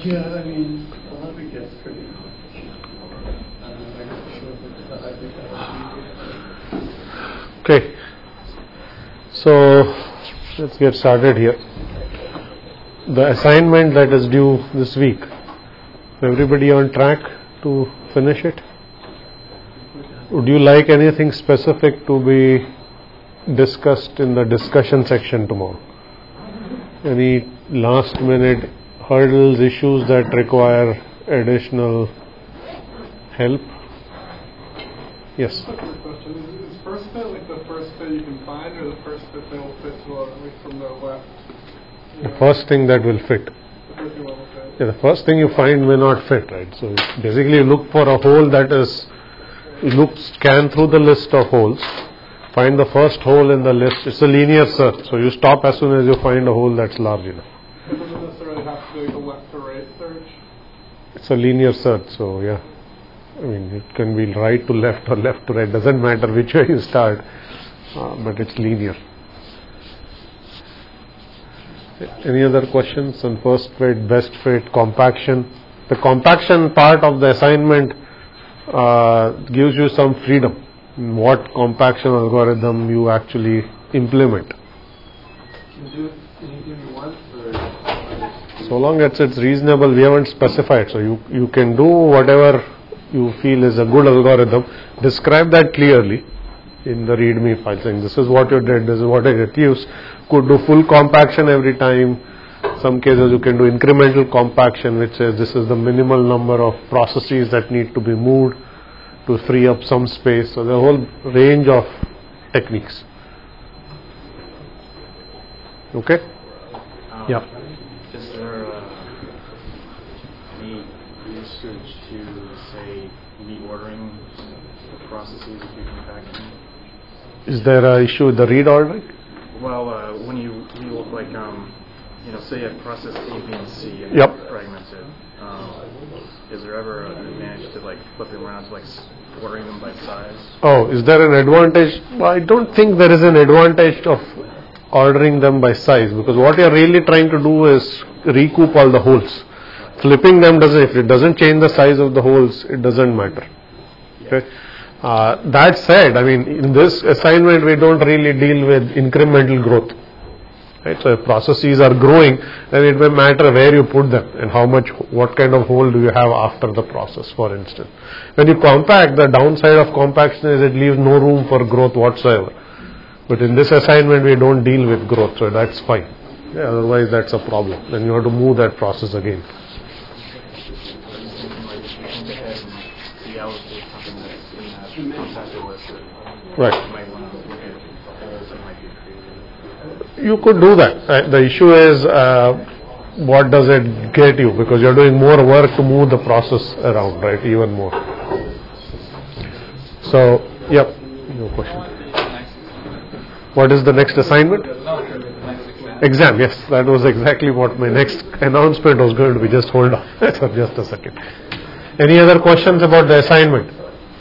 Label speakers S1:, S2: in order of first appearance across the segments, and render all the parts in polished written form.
S1: Yeah, I mean, a lot of it gets pretty hard.
S2: Okay, so let's get started here. The assignment that is due this week, everybody on track to finish it? Would you like anything specific to be discussed in the discussion section tomorrow? Any last minute hurdles, issues that require additional help? Yes?
S3: Is first fit like the first fit you can find, or the first fit that will fit to like from the left?
S2: The first thing that will fit.
S3: The first thing will fit.
S2: Yeah, the first thing you find may not fit, right? So basically you look for a hole that is, scan through the list of holes, find the first hole in the list. It's a linear search, so you stop as soon as you find a hole that's large enough.
S3: It doesn't necessarily have to be like a left to right search.
S2: It's a linear search, so yeah. I mean, it can be right to left or left to right. Doesn't matter which way you start, but it's linear. Any other questions on first fit, best fit, compaction? The compaction part of the assignment gives you some freedom in what compaction algorithm you actually implement. So long as it's reasonable, we haven't specified. So you can do whatever you feel is a good algorithm. Describe that clearly in the README file, saying this is what you did, this is what I reduced. Could do full compaction every time. Some cases you can do incremental compaction, which says this is the minimal number of processes that need to be moved to free up some space. So the whole range of techniques. Okay? Yeah.
S4: Is there any research to say reordering the processes if you compaction?
S2: Is there an issue with the read ordering?
S4: Well, when you like, say you have process A, B, and C and
S2: yep.
S4: fragmented, is there ever an advantage to like flipping around to like ordering them by size?
S2: Oh, is there an advantage? Well, I don't think there is an advantage of ordering them by size, because what you are really trying to do is recoup all the holes. Flipping them if it doesn't change the size of the holes, it doesn't matter. Okay. That said, I mean, in this assignment we don't really deal with incremental growth. Right? So if processes are growing, then it may matter where you put them and what kind of hole do you have after the process, for instance. When you compact, the downside of compaction is it leaves no room for growth whatsoever. But in this assignment we don't deal with growth, so that's fine. Yeah, otherwise that's a problem. Then you have to move that process again. Right. You could do that. The issue is what does it get you, because you're doing more work to move the process around, right, even more. So, yep, no question. What is the next assignment? Exam, yes, that was exactly what my next announcement was going to be. Just hold on for just a second. Any other questions about the assignment?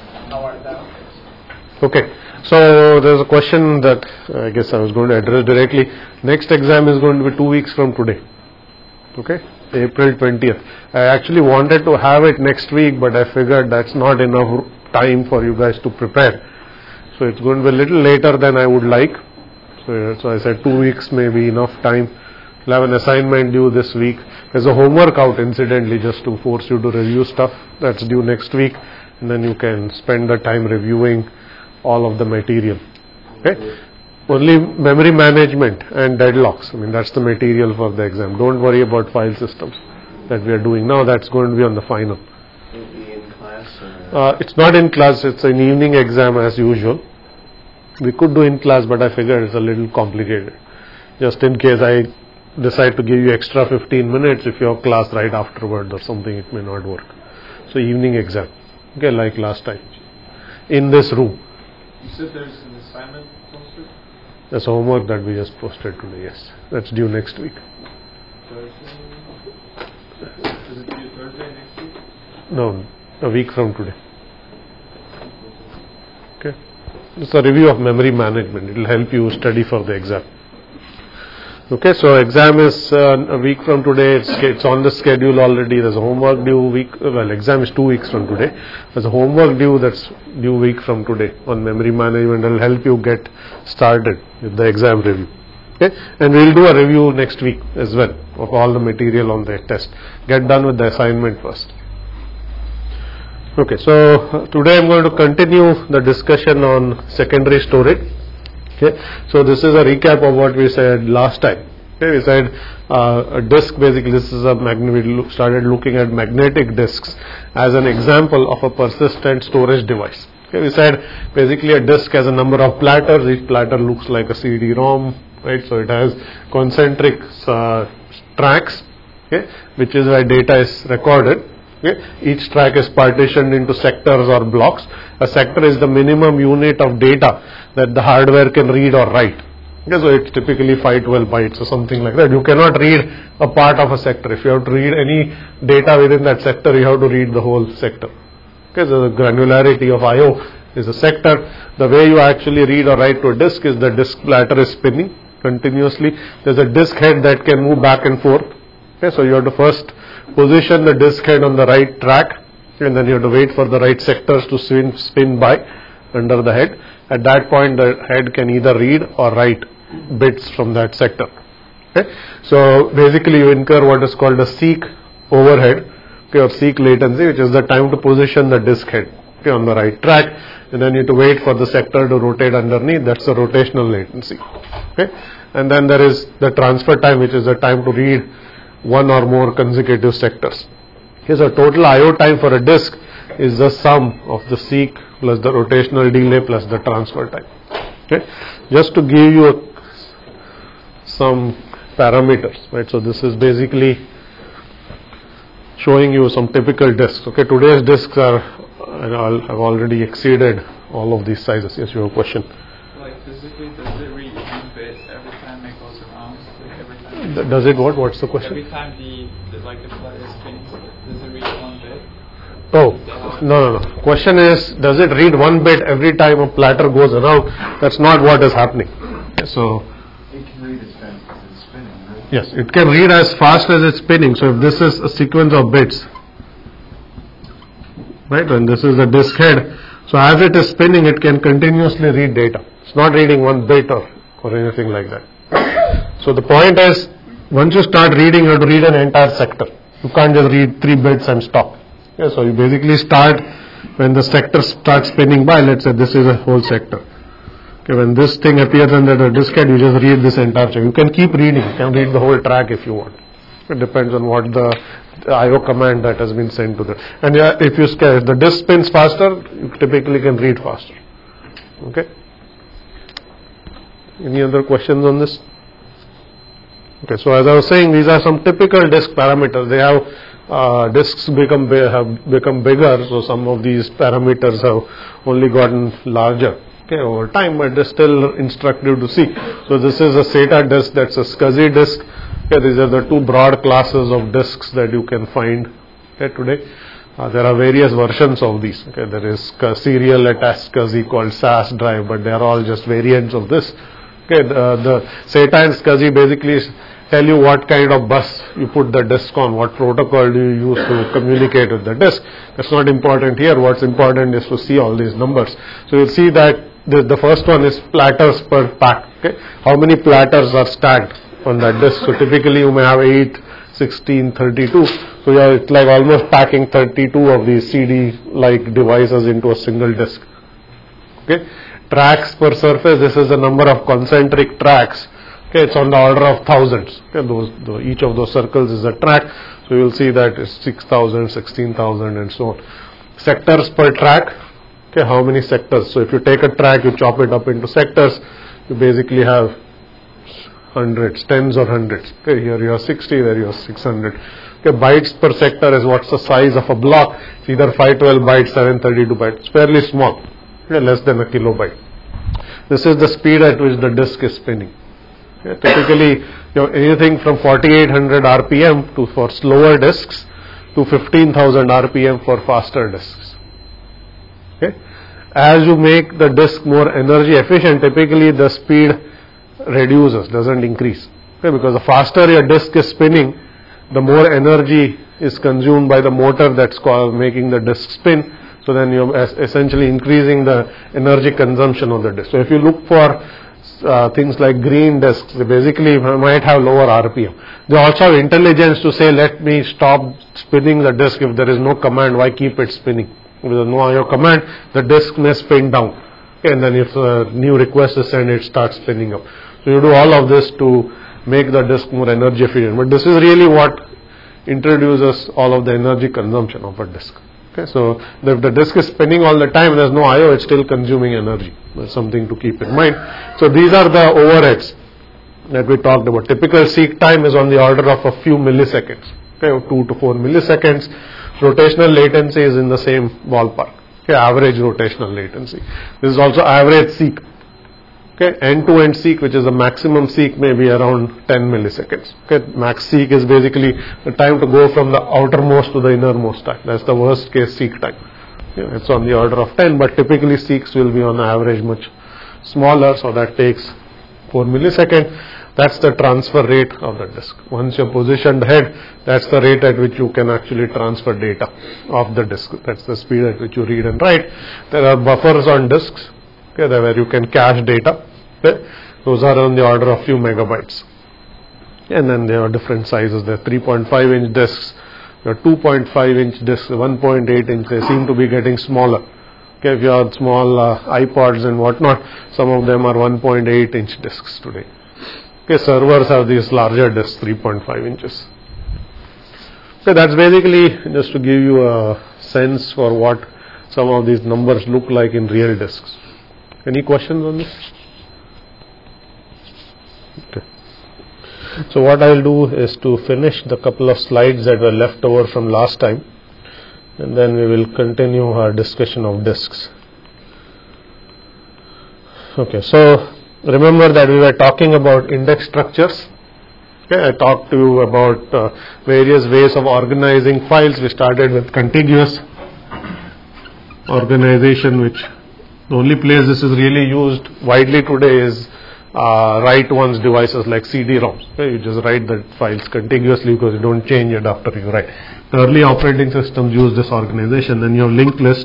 S2: Okay, so there's a question that I guess I was going to address directly. Next exam is going to be 2 weeks from today. Okay, April 20th. I actually wanted to have it next week, but I figured that's not enough time for you guys to prepare. So it's going to be a little later than I would like. So I said 2 weeks may be enough time. We'll have an assignment due this week. There's a homework out, incidentally, just to force you to review stuff. That's due next week. And then you can spend the time reviewing all of the material. Okay? Only memory management and deadlocks. I mean, that's the material for the exam. Don't worry about file systems that we are doing now. That's going to be on the final.
S1: Will it be in class?
S2: It's not in class. It's an evening exam as usual. We could do in class, but I figured it's a little complicated. Just in case I decide to give you extra 15 minutes, if you have class right afterward or something, it may not work. So evening exam. Okay, like last time. In this room.
S3: You said there's an assignment posted?
S2: That's homework that we just posted today, yes. That's due next week.
S3: Thursday? Is it due Thursday next week?
S2: No, a week from today. Okay. It's a review of memory management. It will help you study for the exam. Okay, so exam is a week from today. It's on the schedule already. There's a homework due exam is 2 weeks from today. There's a homework due that's due week from today on memory management. It'll help you get started with the exam review. Okay, and we'll do a review next week as well of all the material on the test. Get done with the assignment first. Okay, so today I'm going to continue the discussion on secondary storage. Okay, so this is a recap of what we said last time. Okay, we said a disk, basically this is we started looking at magnetic disks as an example of a persistent storage device. Okay, we said basically a disk has a number of platters. Each platter looks like a CD-ROM, right? So it has concentric tracks, okay, which is where data is recorded. Okay. Each track is partitioned into sectors or blocks. A sector is the minimum unit of data that the hardware can read or write. Okay, so it's typically 512 bytes or something like that. You cannot read a part of a sector. If you have to read any data within that sector, you have to read the whole sector. Okay, so the granularity of I/O is a sector. The way you actually read or write to a disk is the disk platter is spinning continuously. There's a disk head that can move back and forth. Okay, so you have to first position the disk head on the right track, and then you have to wait for the right sectors to spin by under the head. At that point, the head can either read or write bits from that sector. Okay, so basically you incur what is called a seek overhead, okay, or seek latency, which is the time to position the disk head, okay, on the right track, and then you have to wait for the sector to rotate underneath. That's the rotational latency. Okay, and then there is the transfer time, which is the time to read one or more consecutive sectors. Okay, so total I/O time for a disk is the sum of the seek plus the rotational delay plus the transfer time. Okay, just to give you some parameters, right? So this is basically showing you some typical disks. Okay, today's disks have already exceeded all of these sizes. Yes, you have a question.
S3: Like physically, does it read one bit every time it goes around? Like every time
S2: Does it what? What's the question?
S3: Every time the platter is spinning, does it read one bit?
S2: Oh, no. Question is, does it read one bit every time a platter goes around? That's not what is happening. So,
S1: It can read as fast as it's spinning, right?
S2: yes, it can read as fast as it's spinning. So if this is a sequence of bits, right, and this is the disk head, so as it is spinning, it can continuously read data. It's not reading one bit or anything like that. So the point is, once you start reading, you have to read an entire sector. You can't just read 3 bits and stop. Okay, so you basically start when the sector starts spinning by. Let's say this is a whole sector. Okay, when this thing appears under the disk head, you just read this entire sector. You can keep reading. You can read the whole track if you want. It depends on what the I/O command that has been sent to the. And if the disk spins faster, you typically can read faster. Okay. Any other questions on this? Okay, so as I was saying, these are some typical disk parameters. They have disks have become bigger, so some of these parameters have only gotten larger, okay, over time, but they're still instructive to see. So this is a SATA disk, that's a SCSI disk. Okay, these are the two broad classes of disks that you can find, okay, today. There are various versions of these. Okay, there is serial attached SCSI called SAS drive, but they are all just variants of this. Okay, the SATA and SCSI basically tell you what kind of bus you put the disk on, what protocol do you use to communicate with the disk. That's not important here. What's important is to see all these numbers. So you'll see that the first one is platters per pack. Okay, how many platters are stacked on that disk? So typically you may have 8, 16, 32. So yeah, it's like almost packing 32 of these CD-like devices into a single disk. Okay, tracks per surface. This is the number of concentric tracks. Okay, it's on the order of thousands. Okay, each of those circles is a track. So you will see that it's 6,000, 16,000 and so on. Sectors per track. Okay, how many sectors? So if you take a track, you chop it up into sectors, you basically have hundreds, tens or hundreds. Okay, here you have 60, there you have 600. Okay, bytes per sector is what's the size of a block. It's either 512 bytes, 732 bytes. It's fairly small. Okay, less than a kilobyte. This is the speed at which the disk is spinning. Okay, typically, you have anything from 4800 RPM for slower disks to 15,000 RPM for faster disks. Okay, as you make the disk more energy efficient, typically the speed reduces, doesn't increase. Okay, because the faster your disk is spinning, the more energy is consumed by the motor that's making the disk spin. So then you're essentially increasing the energy consumption of the disk. So if you look for things like green disks, they basically might have lower RPM. They also have intelligence to say, let me stop spinning the disk. If there is no command, why keep it spinning? If there is no IO command, the disk may spin down. Okay, and then if a new request is sent, it starts spinning up. So you do all of this to make the disk more energy efficient. But this is really what introduces all of the energy consumption of a disk. Okay, so if the disk is spinning all the time, there's no IO, it's still consuming energy. That's something to keep in mind. So these are the overheads that we talked about. Typical seek time is on the order of a few milliseconds, okay, 2 to 4 milliseconds. Rotational latency is in the same ballpark, okay, average rotational latency. This is also average seek. Okay, end-to-end seek, which is the maximum seek, may be around 10 milliseconds. Okay, max seek is basically the time to go from the outermost to the innermost time. That's the worst case seek time. Okay, it's on the order of 10, but typically seeks will be on average much smaller, so that takes 4 milliseconds. That's the transfer rate of the disk. Once you're positioned ahead, that's the rate at which you can actually transfer data off the disk. That's the speed at which you read and write. There are buffers on disks, okay, where you can cache data. Okay. Those are on the order of few megabytes. And then there are different sizes. There are 3.5 inch disks, there are 2.5 inch disks, 1.8 inch. They seem to be getting smaller. Okay, if you have small iPods and whatnot, some of them are 1.8 inch disks today. Okay, servers have these larger disks, 3.5 inches. Okay, that's basically just to give you a sense for what some of these numbers look like in real disks. Any questions on this? Okay. So what I will do is to finish the couple of slides that were left over from last time, and then we will continue our discussion of disks. Okay, so remember that we were talking about index structures. Okay, I talked to you about various ways of organizing files. We started with contiguous organization, which the only place this is really used widely today is write one's devices like CD-ROMs. Okay, you just write the files contiguously because you don't change it after you write. The early operating systems use this organization. Then you have linked list.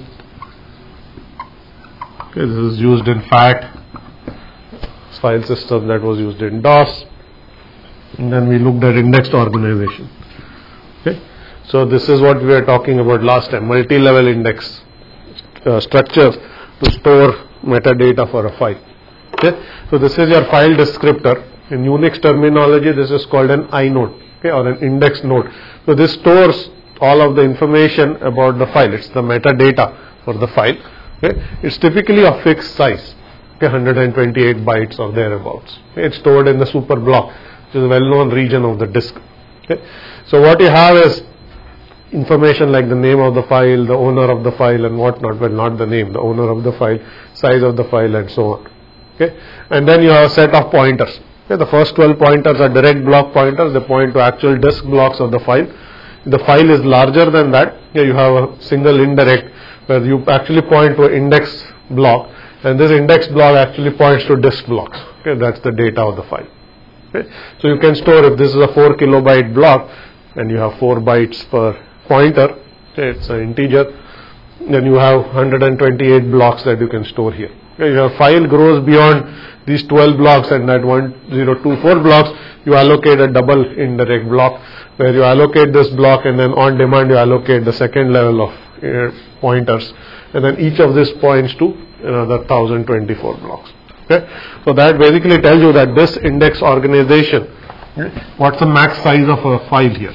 S2: Okay, this is used in FAT file system, that was used in DOS. And then we looked at indexed organization. Okay, so this is what we were talking about last time: multi-level index structure to store metadata for a file. Okay, so this is your file descriptor. In Unix terminology, this is called an inode, okay, or an index node. So this stores all of the information about the file. It's the metadata for the file. Okay, it's typically of fixed size, okay, 128 bytes or thereabouts. Okay, it's stored in the super block, which is a well-known region of the disk. Okay, so what you have is information like the name of the file, the owner of the file, and whatnot. Well, not the name, the owner of the file, size of the file, and so on. Okay, and then you have a set of pointers. Okay, the first 12 pointers are direct block pointers. They point to actual disk blocks of the file. If the file is larger than that, you have a single indirect where you actually point to an index block, and this index block actually points to disk blocks. Okay, that's the data of the file. Okay, so you can store, if this is a 4 kilobyte block and you have 4 bytes per pointer, okay, it's an integer, then you have 128 blocks that you can store here. Okay, your file grows beyond these 12 blocks, and at 1024 blocks you allocate a double indirect block where you allocate this block, and then on demand you allocate the second level of pointers, and then each of these points to another 1024 blocks. Okay, so that basically tells you that this index organization, what's the max size of a file here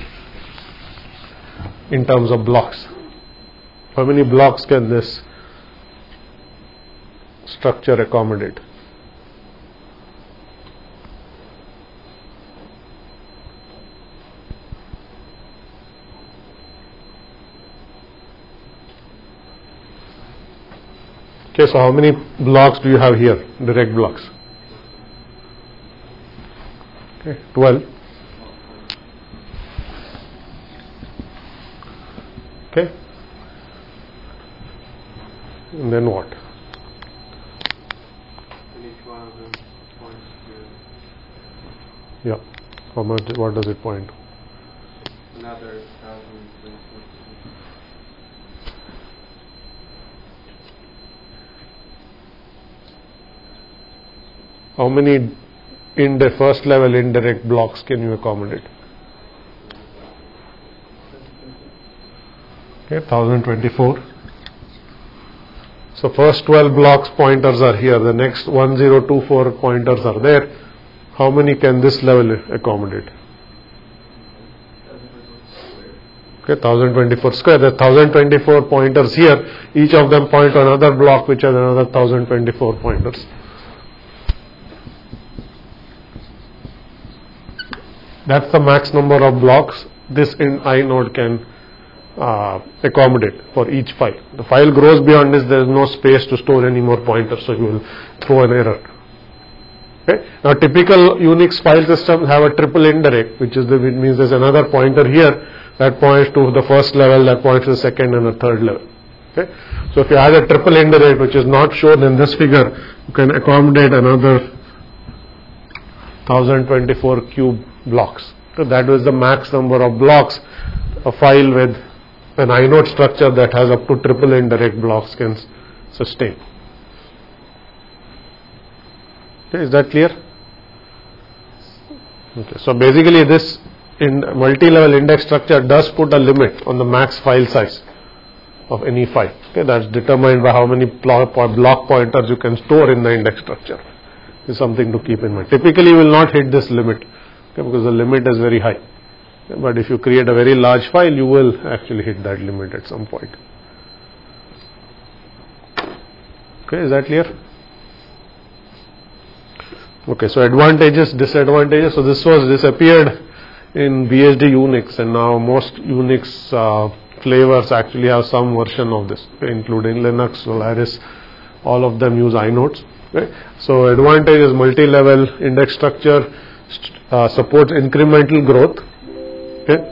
S2: in terms of blocks? How many blocks can this structure accommodate? Okay, so how many blocks do you have here, direct blocks? Okay, 12. Okay, and then what?
S3: And each one of them points to.
S2: Yeah. How much? What does it point to?
S3: Another 1,000.
S2: How many first level indirect blocks can you accommodate? Okay, 1024. So first 12 blocks pointers are here. The next 1024 pointers are there. How many can this level accommodate? Okay, 1024 square. There are 1024 pointers here. Each of them point to another block which has another 1024 pointers. That's the max number of blocks this inode can accommodate for each file. The file grows beyond this, there is no space to store any more pointers, so you will throw an error. Okay. Now typical Unix file systems have a triple indirect, which means there's another pointer here that points to the first level, that points to the second and the third level. Okay. So if you add a triple indirect, which is not shown in this figure, you can accommodate another 1024 cube blocks. So that was the max number of blocks a file with an inode structure that has up to triple indirect blocks can sustain. Okay, is that clear? Okay, so basically this multi-level index structure does put a limit on the max file size of any file. Okay, that's determined by how many block pointers you can store in the index structure. This is something to keep in mind. Typically you will not hit this limit, okay, because the limit is very high. Okay, but if you create a very large file, you will actually hit that limit at some point. Okay, is that clear? Okay, so advantages, disadvantages. So this appeared in BSD Unix, and now most Unix flavors actually have some version of this, including Linux, Solaris. All of them use inodes. Okay. So advantage is multi-level index structure, supports incremental growth. Okay.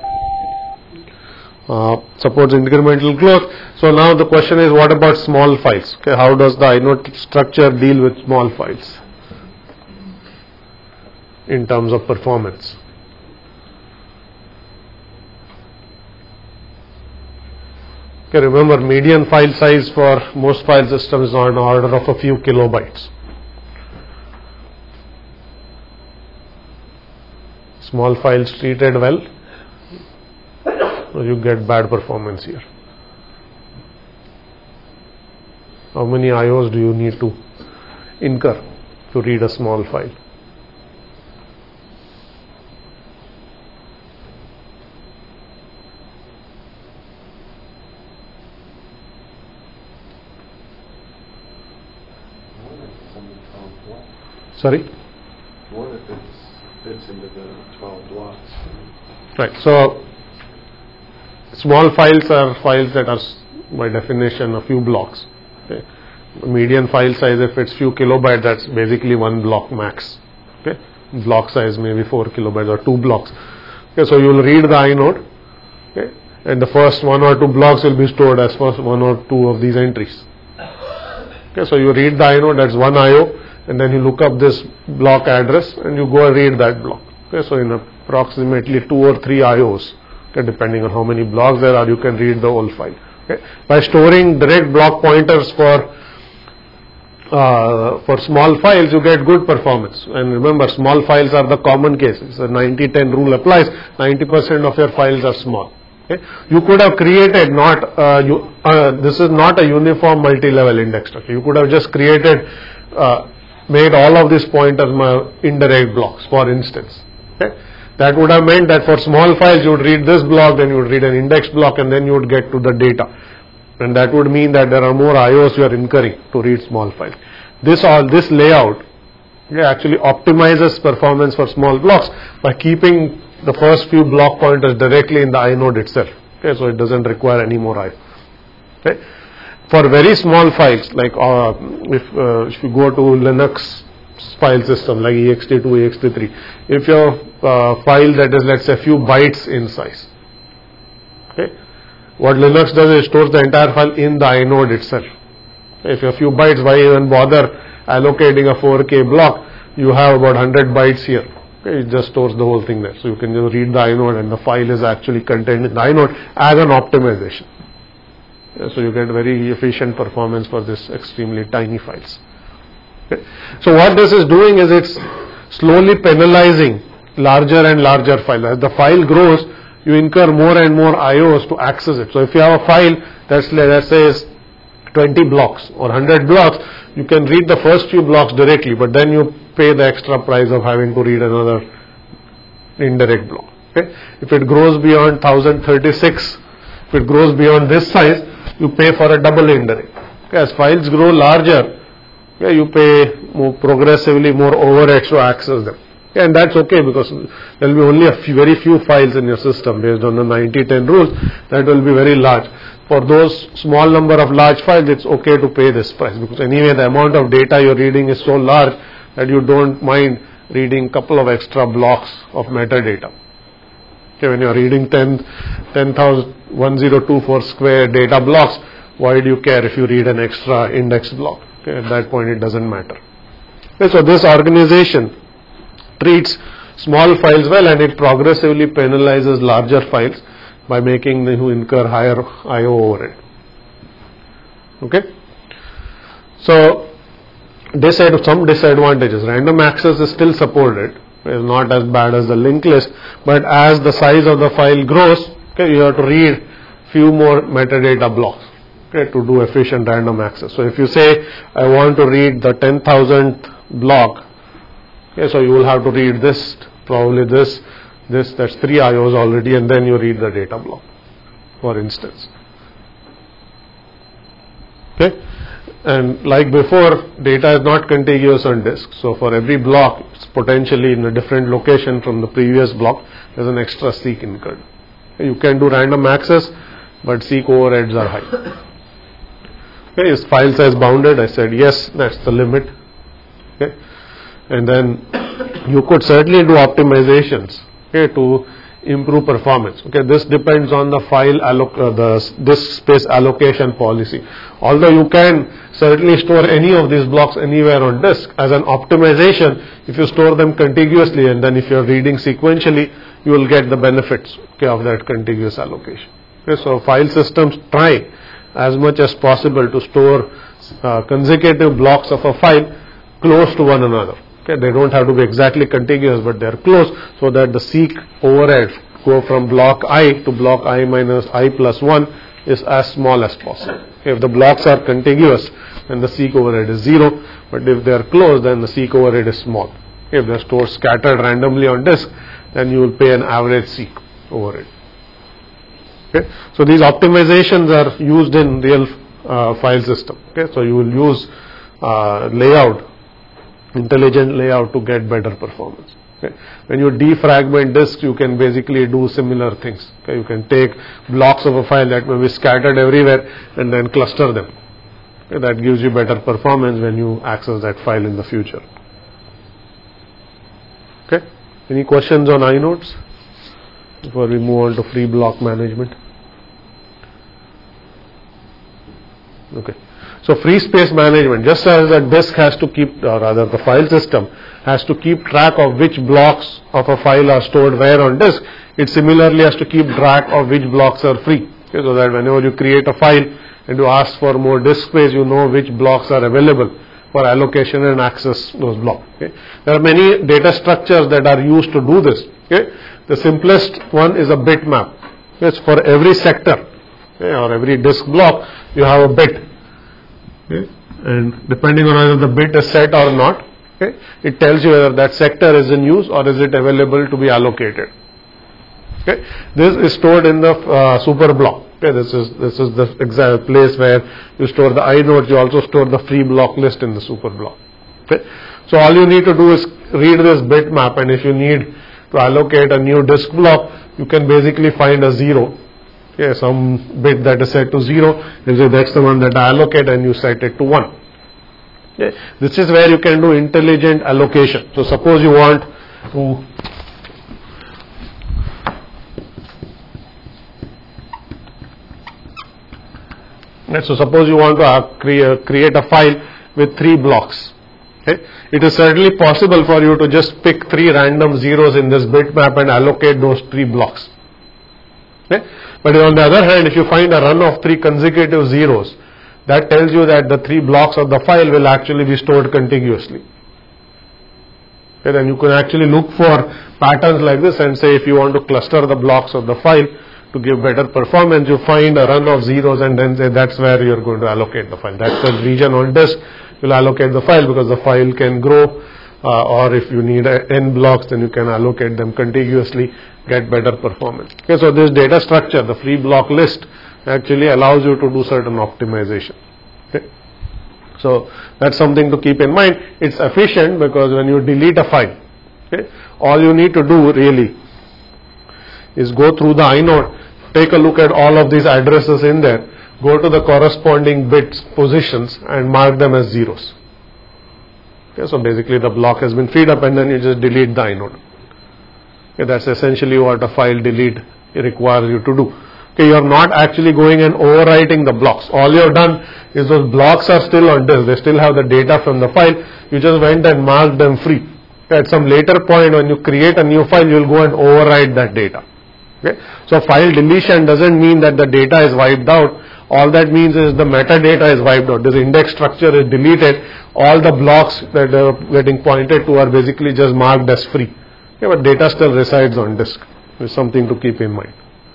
S2: Supports incremental growth. So now the question is, what about small files? Okay, how does the inode structure deal with small files in terms of performance? Okay, remember, median file size for most file systems is on an order of a few kilobytes. Small files treated well, so you get bad performance here. How many IOs do you need to incur to read a small file? Sorry?
S1: What if it fits into the 12 blocks?
S2: Right. So small files are files that are by definition a few blocks. Okay. Median file size, if it's few kilobytes, that's basically one block max. Okay. Block size maybe 4 kilobytes or 2 blocks. Okay. So you will read the inode. Okay. And the first 1 or 2 blocks will be stored as first 1 or 2 of these entries. Okay. So you read the inode, that's one IO. And then you look up this block address and you go and read that block. Okay, so in approximately 2 or 3 IOs, okay, depending on how many blocks there are, you can read the whole file. Okay. By storing direct block pointers for small files, you get good performance. And remember, small files are the common cases. The 90-10 rule applies. 90% of your files are small. Okay. You could have created this is not a uniform multi-level index structure. You could have just created made all of these pointers indirect blocks, for instance. Okay. That would have meant that for small files you would read this block, then you would read an index block, and then you would get to the data. And that would mean that there are more IOs you are incurring to read small files. This layout actually optimizes performance for small blocks by keeping the first few block pointers directly in the inode itself. Okay, so it doesn't require any more IO. Okay. For very small files, like if you go to Linux file system like ext2, ext3, if your file that is, let's say, a few bytes in size, okay, what Linux does is stores the entire file in the inode itself. If you have a few bytes, why even bother allocating a 4K block? You have about 100 bytes here. Okay, it just stores the whole thing there. So you can just read the inode and the file is actually contained in the inode as an optimization. So you get very efficient performance for this extremely tiny files. Okay. So what this is doing is it's slowly penalizing larger and larger files. As the file grows, you incur more and more IOs to access it. So if you have a file that's, let's say, is 20 blocks or 100 blocks, you can read the first few blocks directly, but then you pay the extra price of having to read another indirect block. Okay. If it grows beyond 1036, if it grows beyond this size, you pay for a double indirect. Okay. As files grow larger, okay, you pay progressively more overheads to access them. Okay. And that's okay, because there will be only very few files in your system based on the 90-10 rules. That will be very large. For those small number of large files, it's okay to pay this price, because anyway the amount of data you're reading is so large that you don't mind reading a couple of extra blocks of metadata. Okay, when you're reading 10,1024 square data blocks, why do you care if you read an extra index block? Okay, at that point it doesn't matter. Okay, so this organization treats small files well, and it progressively penalizes larger files by making them incur higher IO overhead. Okay. So some disadvantages. Random access is still supported. It's not as bad as the linked list, but as the size of the file grows, okay, you have to read few more metadata blocks, okay, to do efficient random access. So if you say I want to read the 10,000th block, okay, so you will have to read this, probably this, that's 3 IOs already, and then you read the data block, for instance. Okay. And like before, data is not contiguous on disk. So for every block, it's potentially in a different location from the previous block. There's an extra seek incurred. You can do random access, but seek overheads are high. Okay, is file size bounded? I said yes, that's the limit. Okay, and then you could certainly do optimizations, okay, to improve performance. Okay, this depends on the file the disk space allocation policy. Although you can certainly store any of these blocks anywhere on disk, as an optimization, if you store them contiguously and then if you are reading sequentially, you will get the benefits, okay, of that contiguous allocation. Okay, so file systems try as much as possible to store consecutive blocks of a file close to one another. Okay, they don't have to be exactly contiguous, but they are close, so that the seek overhead go from block I to block I minus I plus 1 is as small as possible. If the blocks are contiguous, then the seek overhead is 0, but if they are close, then the seek overhead is small. If they are stored scattered randomly on disk, then you will pay an average seek overhead. Okay, so these optimizations are used in real file system. Okay, so you will use intelligent layout to get better performance. Okay. When you defragment disks, you can basically do similar things. Okay. You can take blocks of a file that may be scattered everywhere and then cluster them. Okay. That gives you better performance when you access that file in the future. Okay. Any questions on inodes before we move on to free block management? Okay. So free space management, just as the disk has to keep, or rather the file system has to keep track of which blocks of a file are stored where on disk, it similarly has to keep track of which blocks are free. Okay, so that whenever you create a file and you ask for more disk space, you know which blocks are available for allocation and access those blocks. Okay. There are many data structures that are used to do this. Okay. The simplest one is a bitmap. Yes, for every sector, okay, or every disk block, you have a bit. Okay. And depending on whether the bit is set or not, okay, it tells you whether that sector is in use or is it available to be allocated. Okay. This is stored in the super block. Okay. This is the exact place where you store the inodes. You also store the free block list in the super block. Okay. So all you need to do is read this bitmap, and if you need to allocate a new disk block, you can basically find a 0. Okay, some bit that is set to 0, you say that's the one that I allocate, and you set it to 1. Okay. This is where you can do intelligent allocation. So suppose you want to create a file with 3 blocks. Okay. It is certainly possible for you to just pick 3 random zeros in this bitmap and allocate those 3 blocks. Okay. But on the other hand, if you find a run of 3 consecutive zeros, that tells you that the 3 blocks of the file will actually be stored contiguously. Okay. Then you can actually look for patterns like this and say if you want to cluster the blocks of the file to give better performance, you find a run of zeros and then say that's where you are going to allocate the file. That's the region on disk. You will allocate the file because the file can grow, or if you need n blocks, then you can allocate them contiguously, get better performance. Okay, so this data structure, the free block list, actually allows you to do certain optimization. Okay. So that's something to keep in mind. It's efficient because when you delete a file, okay, all you need to do really is go through the inode, take a look at all of these addresses in there, go to the corresponding bits positions and mark them as zeros. Okay, so basically the block has been freed up and then you just delete the inode. Okay, that's essentially what a file delete requires you to do. Okay, you are not actually going and overwriting the blocks. All you have done is those blocks are still on disk. They still have the data from the file. You just went and marked them free. Okay, at some later point when you create a new file, you will go and overwrite that data. Okay, so file deletion doesn't mean that the data is wiped out. All that means is the metadata is wiped out. This index structure is deleted. All the blocks that are getting pointed to are basically just marked as free. Okay, but data still resides on disk. It's something to keep in mind.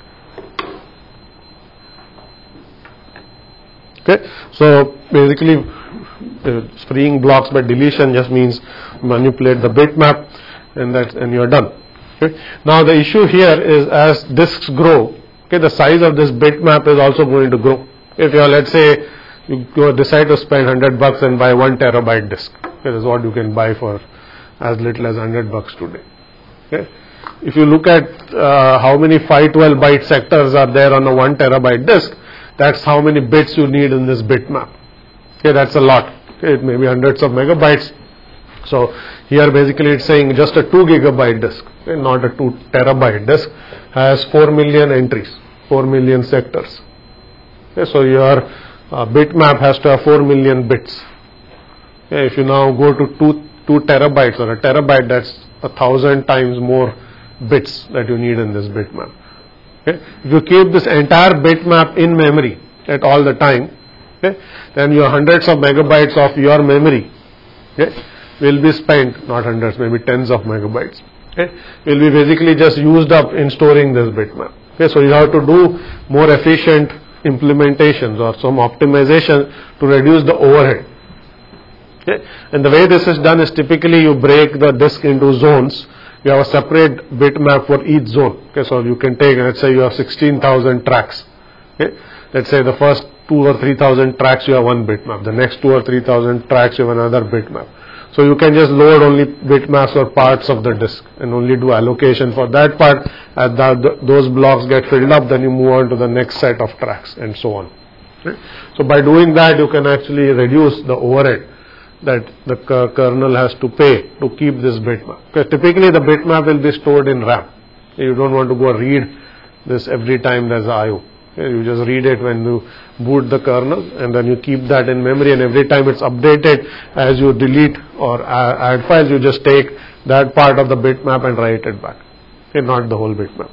S2: Okay, so basically freeing blocks by deletion just means manipulate the bitmap and you are done. Okay. Now the issue here is as disks grow, okay, the size of this bitmap is also going to grow. If you are, let's say, you decide to spend $100 and buy 1 terabyte disk, that is what you can buy for as little as $100 today. Okay. If you look at how many 512 byte sectors are there on a 1 terabyte disk, that's how many bits you need in this bitmap. Okay, that's a lot. Okay, it may be hundreds of megabytes. So here basically it's saying just a 2 gigabyte disk, okay, not a 2 terabyte disk, has 4 million entries, 4 million sectors. Okay, so your bitmap has to have 4 million bits. Okay, if you now go to 2 terabytes or a terabyte, that's 1,000 times more bits that you need in this bitmap. Okay, if you keep this entire bitmap in memory at all the time, okay, then your hundreds of megabytes of your memory, okay, will be spent, not hundreds, maybe tens of megabytes, okay, will be basically just used up in storing this bitmap. Okay, so you have to do more efficient implementations or some optimization to reduce the overhead. Okay, and the way this is done is typically you break the disk into zones. You have a separate bitmap for each zone. Okay, so you can take, let's say you have 16,000 tracks. Okay, let's say the first 2,000 or 3,000 tracks you have one bitmap. The next 2,000 or 3,000 tracks you have another bitmap. So you can just load only bitmaps or parts of the disk and only do allocation for that part. As those blocks get filled up, then you move on to the next set of tracks and so on. Okay? So by doing that, you can actually reduce the overhead that the kernel has to pay to keep this bitmap. Because typically the bitmap will be stored in RAM. You don't want to go read this every time there's I/O. Okay, you just read it when you boot the kernel and then you keep that in memory, and every time it's updated as you delete or add files, you just take that part of the bitmap and write it back. Okay, not the whole bitmap.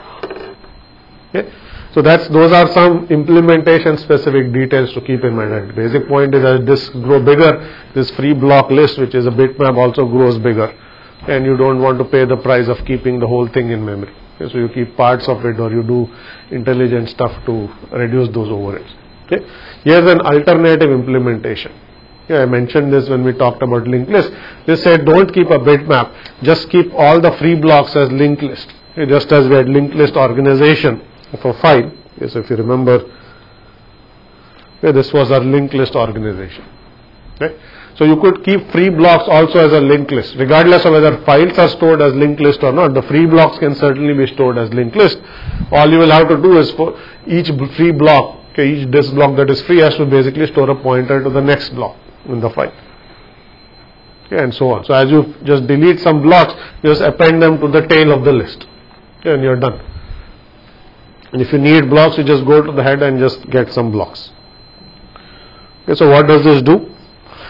S2: Okay. So those are some implementation specific details to keep in mind. And the basic point is as disks grow bigger, this free block list, which is a bitmap, also grows bigger, and you don't want to pay the price of keeping the whole thing in memory. Okay, so you keep parts of it or you do intelligent stuff to reduce those overheads. Okay. Here's an alternative implementation. Okay, I mentioned this when we talked about linked list. They said don't keep a bitmap, just keep all the free blocks as linked list. Okay, just as we had linked list organization for file. Yes, if you remember, okay, this was our linked list organization. Okay. So you could keep free blocks also as a linked list, regardless of whether files are stored as linked list or not. The free blocks can certainly be stored as linked list. All you will have to do is for each free block, okay, each disk block that is free has to basically store a pointer to the next block in the file. Okay, and so on. So as you just delete some blocks, you just append them to the tail of the list. Okay, and you're done. And if you need blocks, you just go to the head and just get some blocks. Okay, so what does this do?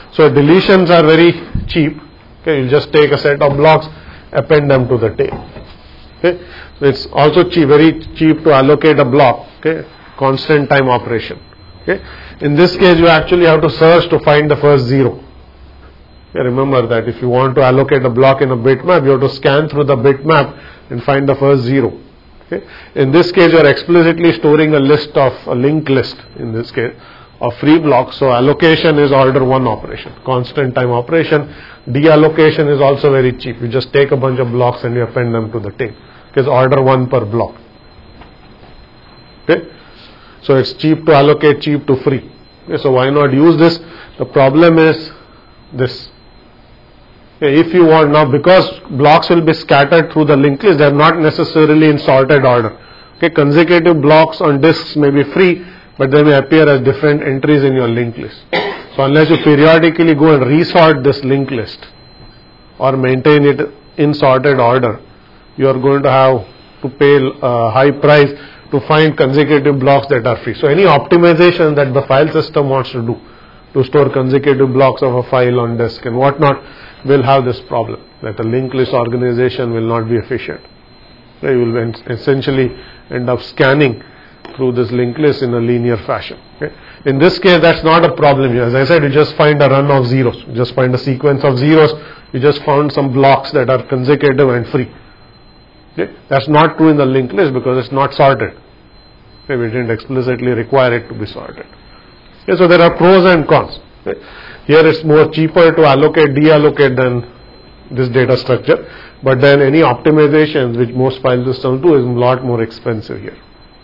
S2: So deletions are very cheap. Okay, you just take a set of blocks, append them to the tape. Okay, so it's also cheap, very cheap to allocate a block. Okay, constant time operation. Okay, in this case you actually have to search to find the first zero. Okay, remember that if you want to allocate a block in a bitmap, you have to scan through the bitmap and find the first zero. Okay, in this case you are explicitly storing a list of a linked list in this case of free blocks. So allocation is order 1 operation, constant time operation. Deallocation is also very cheap. You just take a bunch of blocks and you append them to the tape. Because order 1 per block. Okay, so it's cheap to allocate, cheap to free. Okay, so why not use this? The problem is this. Okay, if you want now, because blocks will be scattered through the linked list, they are not necessarily in sorted order. Okay, consecutive blocks on disks may be free, but they may appear as different entries in your linked list. So unless you periodically go and resort this linked list or maintain it in sorted order, you are going to have to pay a high price to find consecutive blocks that are free. So any optimization that the file system wants to do to store consecutive blocks of a file on disk and whatnot will have this problem, that the linked list organization will not be efficient. You will essentially end up scanning through this linked list in a linear fashion. Okay. In this case, that's not a problem here. As I said, you just find a run of zeros. You just find a sequence of zeros. You just found some blocks that are consecutive and free. Okay. That's not true in the linked list because it's not sorted. Okay. We didn't explicitly require it to be sorted. Okay. So there are pros and cons. Okay. Here it's more cheaper to allocate, deallocate than this data structure. But then any optimizations which most file systems do is a lot more expensive here.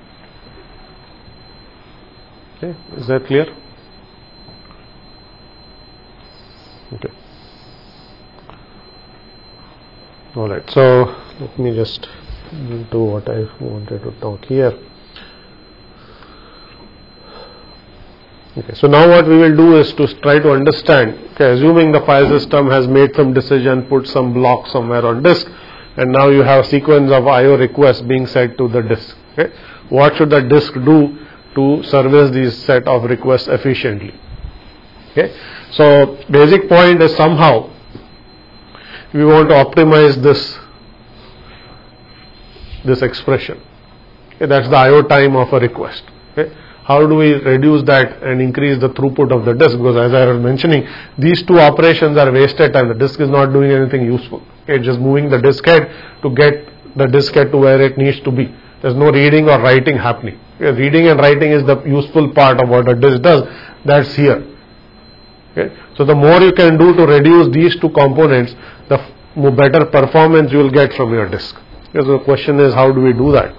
S2: Okay, is that clear? Okay. All right. So let me just do what I wanted to talk here. Okay. So now what we will do is to try to understand. Okay, assuming the file system has made some decision, put some block somewhere on disk, and now you have a sequence of I/O requests being sent to the disk. Okay. What should the disk do to service these set of requests efficiently? Okay. So basic point is somehow we want to optimize this expression. Okay. That's the I/O time of a request. Okay. How do we reduce that and increase the throughput of the disk? Because as I was mentioning, these two operations are wasted time. The disk is not doing anything useful. Okay. It's just moving the disk head to get the disk head to where it needs to be. There's no reading or writing happening. Okay. Reading and writing is the useful part of what a disk does. That's here. Okay. So the more you can do to reduce these two components, the better performance you will get from your disk. Okay. So the question is, how do we do that?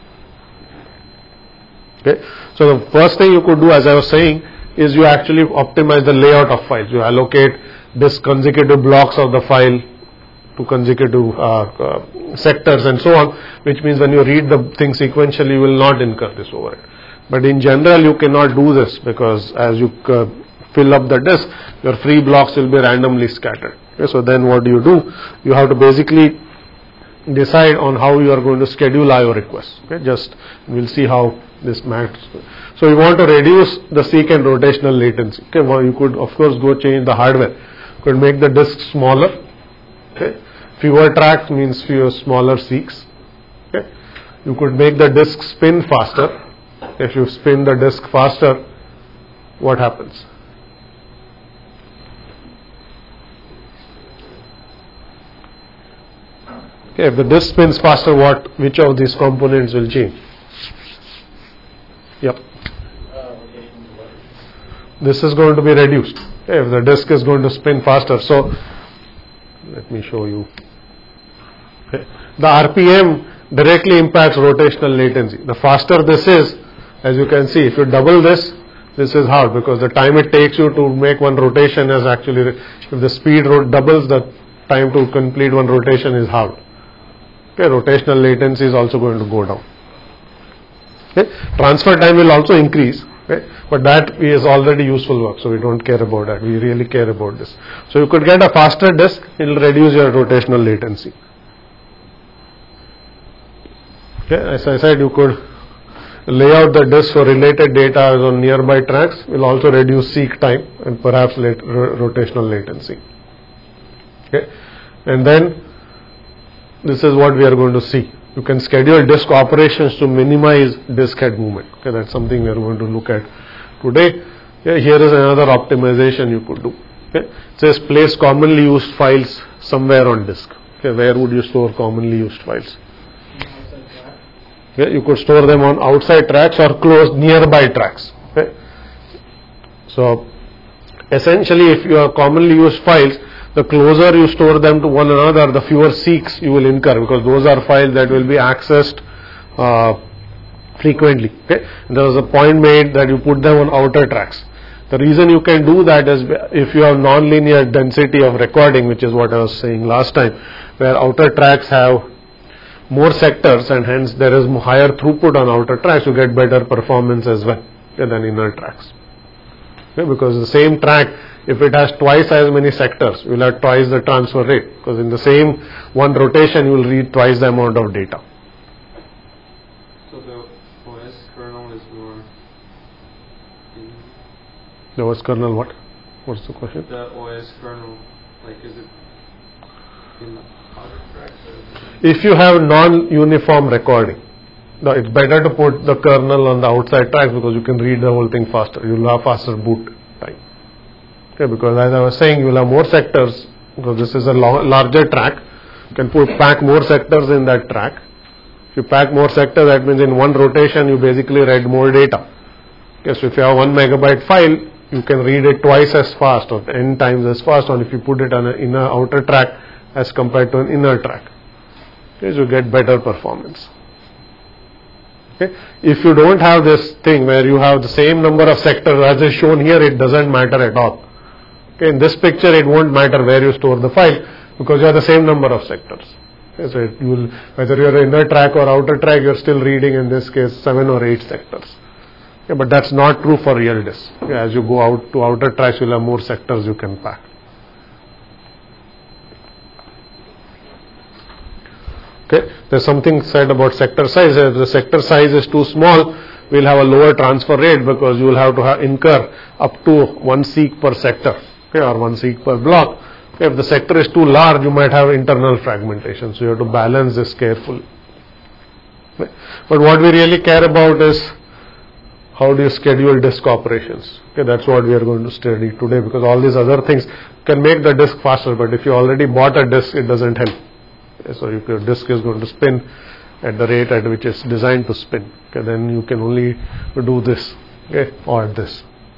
S2: Okay. So the first thing you could do, as I was saying, is you actually optimize the layout of files. You allocate disk consecutive blocks of the file to consecutive sectors and so on, which means when you read the thing sequentially, you will not incur this overhead. But in general, you cannot do this because as you fill up the disk, your free blocks will be randomly scattered. Okay. So then what do? You have to basically decide on how you are going to schedule I/O requests. Okay. Just we'll see how this matters. So you want to reduce the seek and rotational latency. Okay. Well, you could of course go change the hardware. You could make the disk smaller. Okay. Fewer tracks means fewer smaller seeks. Okay. You could make the disk spin faster. If you spin the disk faster, what happens? Okay, if the disk spins faster, which of these components will change? Yep. This is going to be reduced. Okay, if the disk is going to spin faster, so let me show you. Okay. The RPM directly impacts rotational latency. The faster this is, as you can see, if you double this is hard because the time it takes you to make one rotation is actually, if the speed doubles, the time to complete one rotation is hard. Okay, rotational latency is also going to go down. Okay. Transfer time will also increase, okay, but that is already useful work, so we don't care about that. We really care about this. So you could get a faster disk, it will reduce your rotational latency. Okay, as I said, you could lay out the disk for related data on nearby tracks will also reduce seek time and perhaps rotational latency. Okay, and then this is what we are going to see. You can schedule disk operations to minimize disk head movement. Okay, that's something we are going to look at today. Okay, here is another optimization you could do. Okay, it says place commonly used files somewhere on disk. Okay, where would you store commonly used files? Okay, you could store them on outside tracks or close nearby tracks. Okay, so essentially, if you have commonly used files, the closer you store them to one another, the fewer seeks you will incur, because those are files that will be accessed frequently. Okay, there was a point made that you put them on outer tracks. The reason you can do that is if you have non-linear density of recording, which is what I was saying last time, where outer tracks have more sectors and hence there is higher throughput on outer tracks, you get better performance as well than inner tracks. Okay, because the same track, if it has twice as many sectors, you will have twice the transfer rate, because in the same one rotation you will read twice the amount of data.
S1: So the OS kernel is more
S2: The OS kernel what? What's the question?
S1: the OS kernel, like is it in outer tracks or
S2: If you have non-uniform recording, it's better to put the kernel on the outside tracks because you can read the whole thing faster. You will have faster boot time. Okay, because as I was saying, you will have more sectors because this is a larger track. You can pack more sectors in that track. If you pack more sectors, that means in one rotation you basically read more data. Okay, so if you have 1 megabyte file, you can read it twice as fast or n times as fast, or if you put it on an inner outer track as compared to an inner track. Okay, so you get better performance. Okay. If you don't have this thing where you have the same number of sectors as is shown here, it doesn't matter at all. Okay, in this picture it won't matter where you store the file because you have the same number of sectors. Okay, so you will, whether you are inner track or outer track, you are still reading in this case 7 or 8 sectors. Okay, but that's not true for real disk. Okay, as you go out to outer tracks, you will have more sectors you can pack. Okay, there's something said about sector size. If the sector size is too small, we'll have a lower transfer rate because you will have to incur up to 1 seek per sector, okay, or 1 seek per block. Okay, if the sector is too large, you might have internal fragmentation, so you have to balance this carefully. Okay. But what we really care about is how do you schedule disk operations. Okay, that's what we are going to study today, because all these other things can make the disk faster, but if you already bought a disk, it doesn't help. So if your disk is going to spin at the rate at which it's designed to spin, okay, then you can only do this, okay, or this.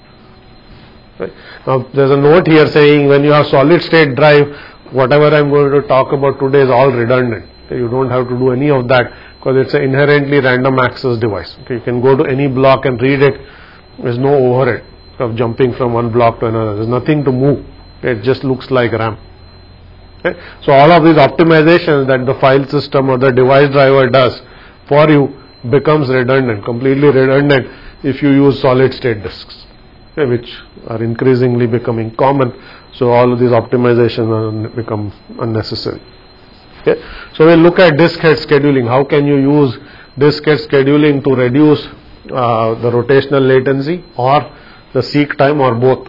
S2: Right. Now there's a note here saying when you have solid state drive, whatever I'm going to talk about today is all redundant. Okay, you don't have to do any of that because it's an inherently random access device. Okay, you can go to any block and read it. There's no overhead of jumping from one block to another. There's nothing to move. Okay, it just looks like RAM. Okay. So all of these optimizations that the file system or the device driver does for you becomes redundant, completely redundant if you use solid state disks, okay, which are increasingly becoming common. So all of these optimizations become unnecessary. Okay. So we'll look at disk head scheduling. How can you use disk head scheduling to reduce the rotational latency or the seek time or both?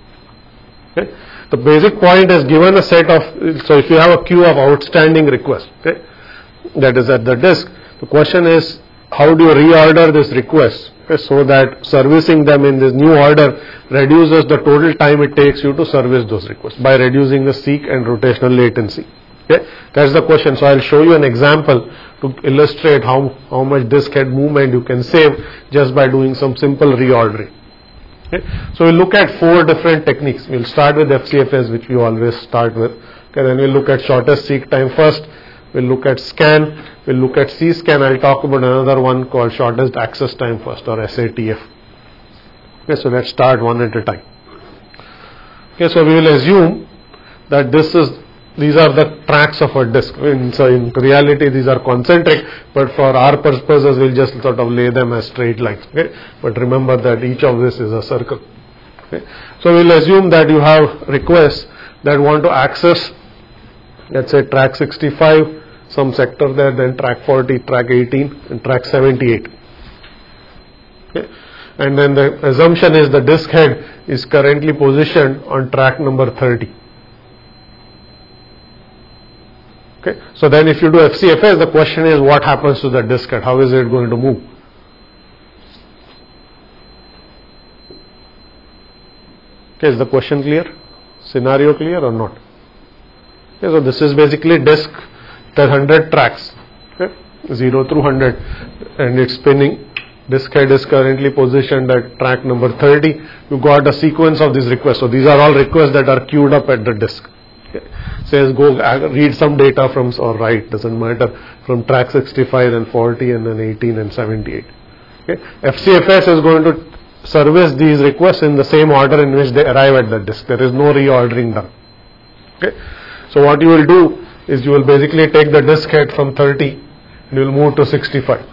S2: Okay. The basic point is given a set of, so if you have a queue of outstanding requests, okay, that is at the disk, the question is how do you reorder this request, okay, so that servicing them in this new order reduces the total time it takes you to service those requests by reducing the seek and rotational latency. Okay, that's the question. So I'll show you an example to illustrate how much disk head movement you can save just by doing some simple reordering. Okay. So we'll look at 4 different techniques. We'll start with FCFS, which we always start with. Okay, then we'll look at shortest seek time first. We'll look at scan. We'll look at C-scan. I'll talk about another one called shortest access time first, or SATF. Okay, so let's start one at a time. Okay, so we will assume that these are the tracks of a disk. So in reality these are concentric, but for our purposes we'll just sort of lay them as straight lines. Okay? But remember that each of this is a circle. Okay? So we'll assume that you have requests that want to access, let's say, track 65, some sector there, then track 40, track 18 and track 78. Okay. And then the assumption is the disk head is currently positioned on track number 30. Okay. So then if you do FCFS, the question is what happens to the disk head? How is it going to move? Okay, is the question clear? Scenario clear or not? Okay, so this is basically disk, there are 100 tracks, okay, 0 through 100, and it's spinning. Disk head is currently positioned at track number 30. You got a sequence of these requests. So these are all requests that are queued up at the disk. Okay. Says go read some data from, or write, doesn't matter, from track 65 and 40 and then 18 and 78. Okay. FCFS is going to service these requests in the same order in which they arrive at the disk. There is no reordering done. Okay. So what you will do is you will basically take the disk head from 30 and you will move to 65.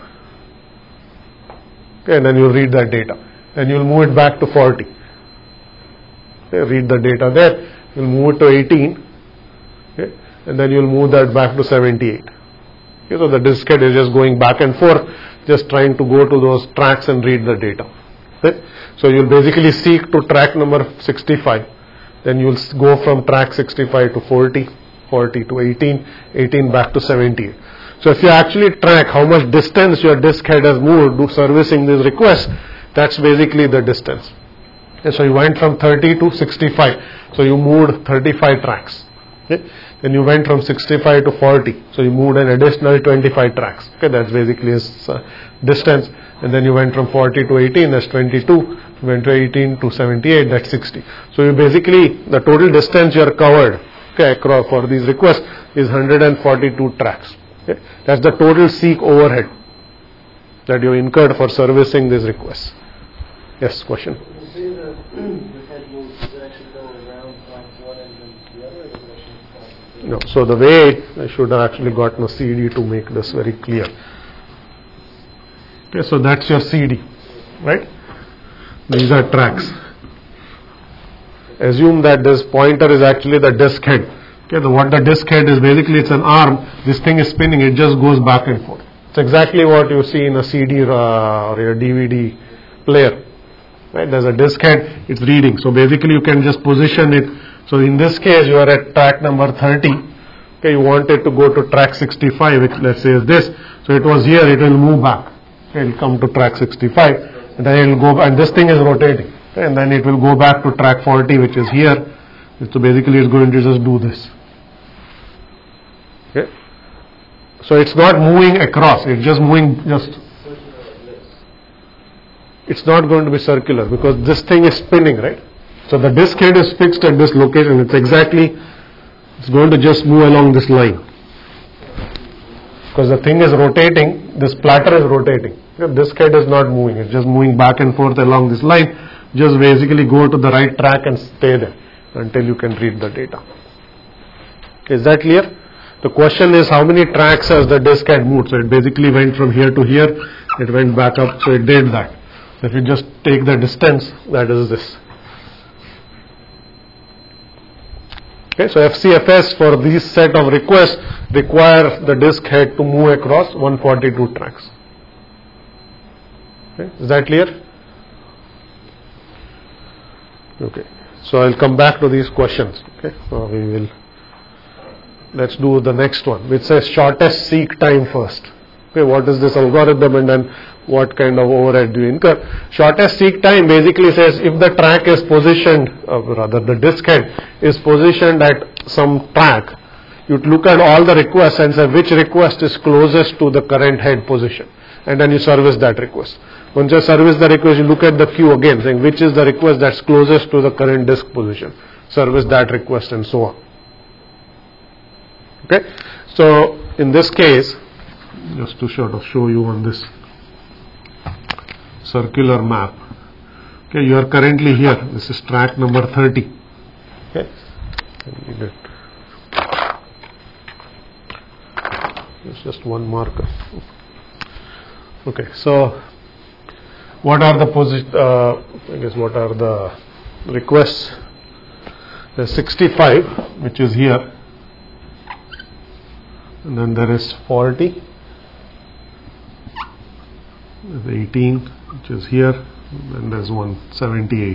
S2: Okay, and then you will read that data. Then you will move it back to 40. Okay, read the data there. You will move it to 18. Okay, and then you will move that back to 78. Okay, so the disk head is just going back and forth, just trying to go to those tracks and read the data. Okay, so you will basically seek to track number 65. Then you will go from track 65 to 40, 40 to 18, 18 back to 78. So if you actually track how much distance your disk head has moved servicing this request, that's basically the distance. Okay, so you went from 30 to 65. So you moved 35 tracks. Okay. Then you went from 65 to 40. So you moved an additional 25 tracks. Okay, that's basically its distance. And then you went from 40 to 18, that's 22. You went to 18 to 78, that's 60. So you basically, the total distance you are covered, okay, across for these requests is 142 tracks. Okay. That's the total seek overhead that you incurred for servicing these requests. Yes, question?
S5: You say that the head moves, does it actually go around like one end and the other, or does it actually
S2: No. So the way, I should have actually gotten a CD to make this very clear. Okay, so that's your CD, right? These are tracks. Assume that this pointer is actually the disk head. Okay, what the disk head is basically, it's an arm. This thing is spinning, it just goes back and forth. It's exactly what you see in a CD or a DVD player. Right? There's a disk head, it's reading. So basically you can just position it. So in this case you are at track number 30. Okay, you want it to go to track 65, which let's say is this. So it was here, it will move back. Okay, it will come to track 65, and then it will go, and this thing is rotating. Okay, and then it will go back to track 40, which is here. So basically it's going to just do this. Okay. So it's not moving across, it's just moving it's not going to be circular because this thing is spinning, right? So the disk head is fixed at this location. It's going to just move along this line. Because the thing is rotating, this platter is rotating. Okay, this head is not moving, it's just moving back and forth along this line. Just basically go to the right track and stay there until you can read the data. Is that clear? The question is how many tracks has the disk head moved? So it basically went from here to here, it went back up, so it did that. So if you just take the distance, that is this. Okay, so FCFS for these set of requests require the disk head to move across 142 tracks. Okay, is that clear? Okay, so I'll come back to these questions. Okay, let's do the next one, which says shortest seek time first. Okay, what is this algorithm and then what kind of overhead do you incur? Shortest seek time basically says if the track is positioned, rather the disk head is positioned at some track, you look at all the requests and say which request is closest to the current head position, and then you service that request. Once you service the request, you look at the queue again, saying which is the request that's closest to the current disk position. Service that request and so on. Okay, so in this case, just to sort of show you on this circular map. Okay, you are currently here. This is track number 30. Okay, it's just one marker. Okay, so what are the what are the requests? There's 65, which is here, and then there is 40. There's 18, which is here, and there's 178.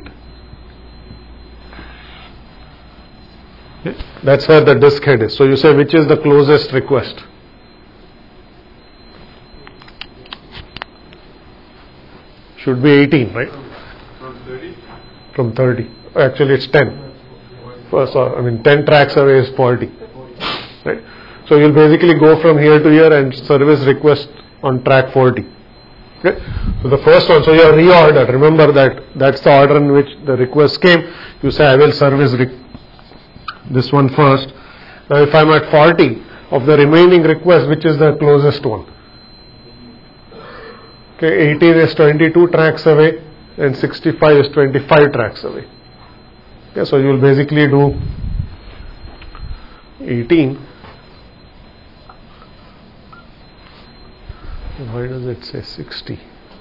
S2: Okay. That's where the disk head is. So you say which is the closest request? Should be 18, right?
S3: From 30?
S2: From 30. Actually, it's 10. First, 10 tracks away is 40. Right? So you'll basically go from here to here and service request on track 40. Okay? So the first one, so you have reordered. Remember that's the order in which the request came. You say I will service this one first. Now if I'm at 40 of the remaining request, which is the closest one? Okay, 18 is 22 tracks away and 65 is 25 tracks away. Okay, so you will basically do 18. Why does it say 60?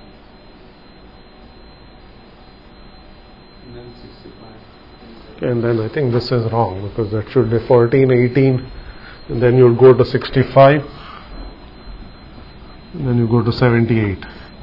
S1: And then 65.
S2: Okay, and then I think this is wrong because that should be 14, 18, and then you'll go to 65, and then you go to 78.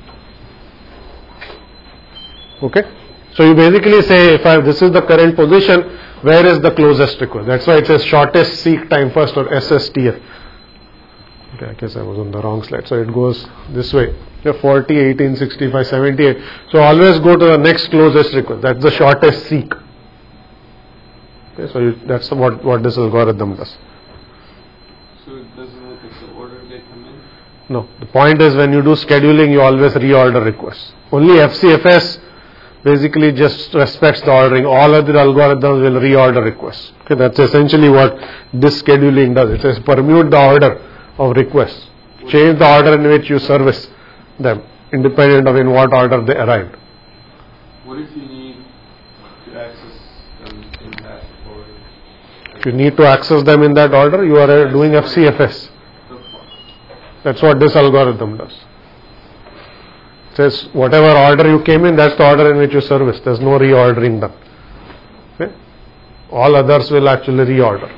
S2: Okay? So you basically say if this is the current position, where is the closest request? That's why it says shortest seek time first, or SSTF. Okay, I guess I was on the wrong slide. So it goes this way. 40, 18, 65, 78. So always go to the next closest request. That's the shortest seek. Okay, so that's what this algorithm does.
S1: So it doesn't look at the order they come in?
S2: No. The point is when you do scheduling, you always reorder requests. Only FCFS basically just respects the ordering. All other algorithms will reorder requests. Okay, that's essentially what this scheduling does. It says permute the order of requests. Change the order in which you service them, independent of in what order they arrived.
S1: What if you need to access them in that order?
S2: If you need to access them in that order, you are doing FCFS. That's what this algorithm does. It says whatever order you came in, that's the order in which you service. There's no reordering done. Okay? All others will actually reorder.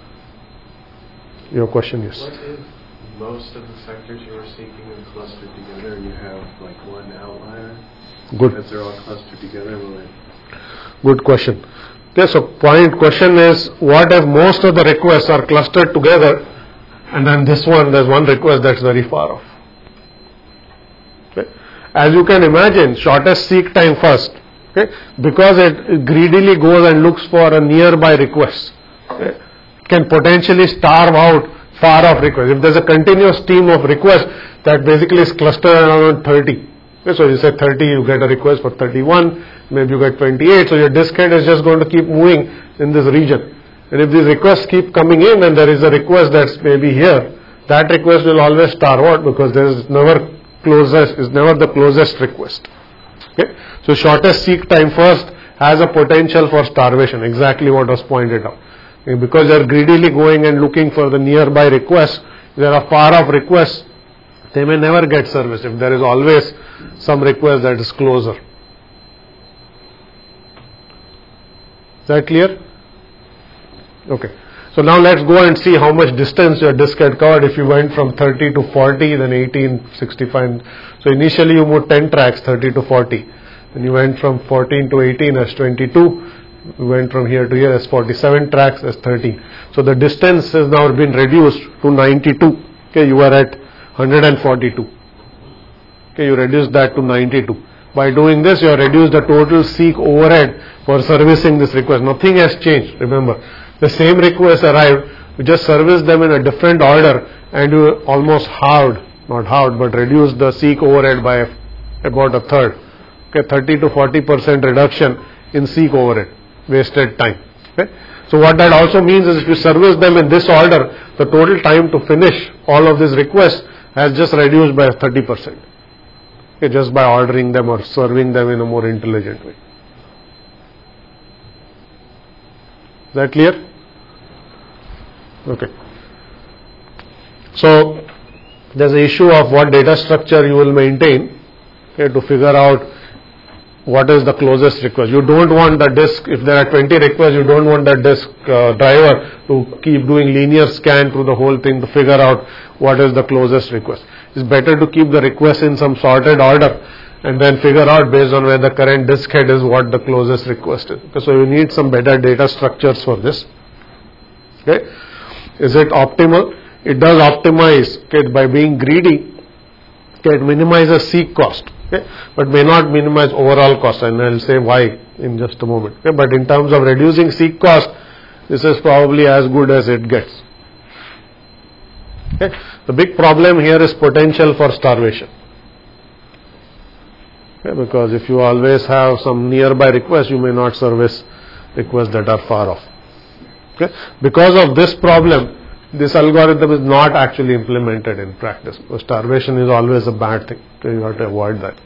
S2: Your question, yes.
S6: What if most of the sectors you are seeking are clustered together and you have like one outlier?
S2: Good.
S6: As they're all clustered together, will it?
S2: Good question. Okay, so question is, what if most of the requests are clustered together and then there's one request that's very far off? Okay. As you can imagine, shortest seek time first, okay, because it greedily goes and looks for a nearby request. Okay, can potentially starve out far off requests. If there's a continuous stream of requests that basically is clustered around 30. Okay, so you say 30, you get a request for 31, maybe you get 28, so your disk head is just going to keep moving in this region. And if these requests keep coming in and there is a request that's maybe here, that request will always starve out because there is never the closest request. Okay? So shortest seek time first has a potential for starvation, exactly what was pointed out. Okay, because they are greedily going and looking for the nearby requests, there are far off requests, they may never get service if there is always some request that is closer. Is that clear? Okay. So now let's go and see how much distance your disk had covered. If you went from 30 to 40, then 18, 65. So initially you moved 10 tracks, 30 to 40. Then you went from 14 to 18 as 22. You went from here to here as 47 tracks as 13. So the distance has now been reduced to 92. Okay, you are at 142. Okay, you reduce that to 92. By doing this, you have reduced the total seek overhead for servicing this request. Nothing has changed. Remember, the same requests arrived. You just service them in a different order, and you almost reduced the seek overhead by about a third. Okay, 30 to 40% reduction in seek overhead, wasted time. Okay. So what that also means is if you service them in this order, the total time to finish all of these requests has just reduced by 30%. Okay, just by ordering them or serving them in a more intelligent way. Is that clear? Okay. So there's an issue of what data structure you will maintain, okay, to figure out what is the closest request. You don't want the disk, if there are 20 requests, you don't want the disk driver to keep doing linear scan through the whole thing to figure out what is the closest request. It's better to keep the request in some sorted order and then figure out based on where the current disk head is what the closest request is. Okay, so you need some better data structures for this. Okay, is it optimal? It does optimize, okay, by being greedy. Okay, it minimizes seek cost, okay, but may not minimize overall cost, and I'll say why in just a moment. Okay, but in terms of reducing seek cost, this is probably as good as it gets. Okay, the big problem here is potential for starvation. Okay, because if you always have some nearby requests, you may not service requests that are far off. Okay, because of this problem, this algorithm is not actually implemented in practice. So starvation is always a bad thing. Okay, you have to avoid that.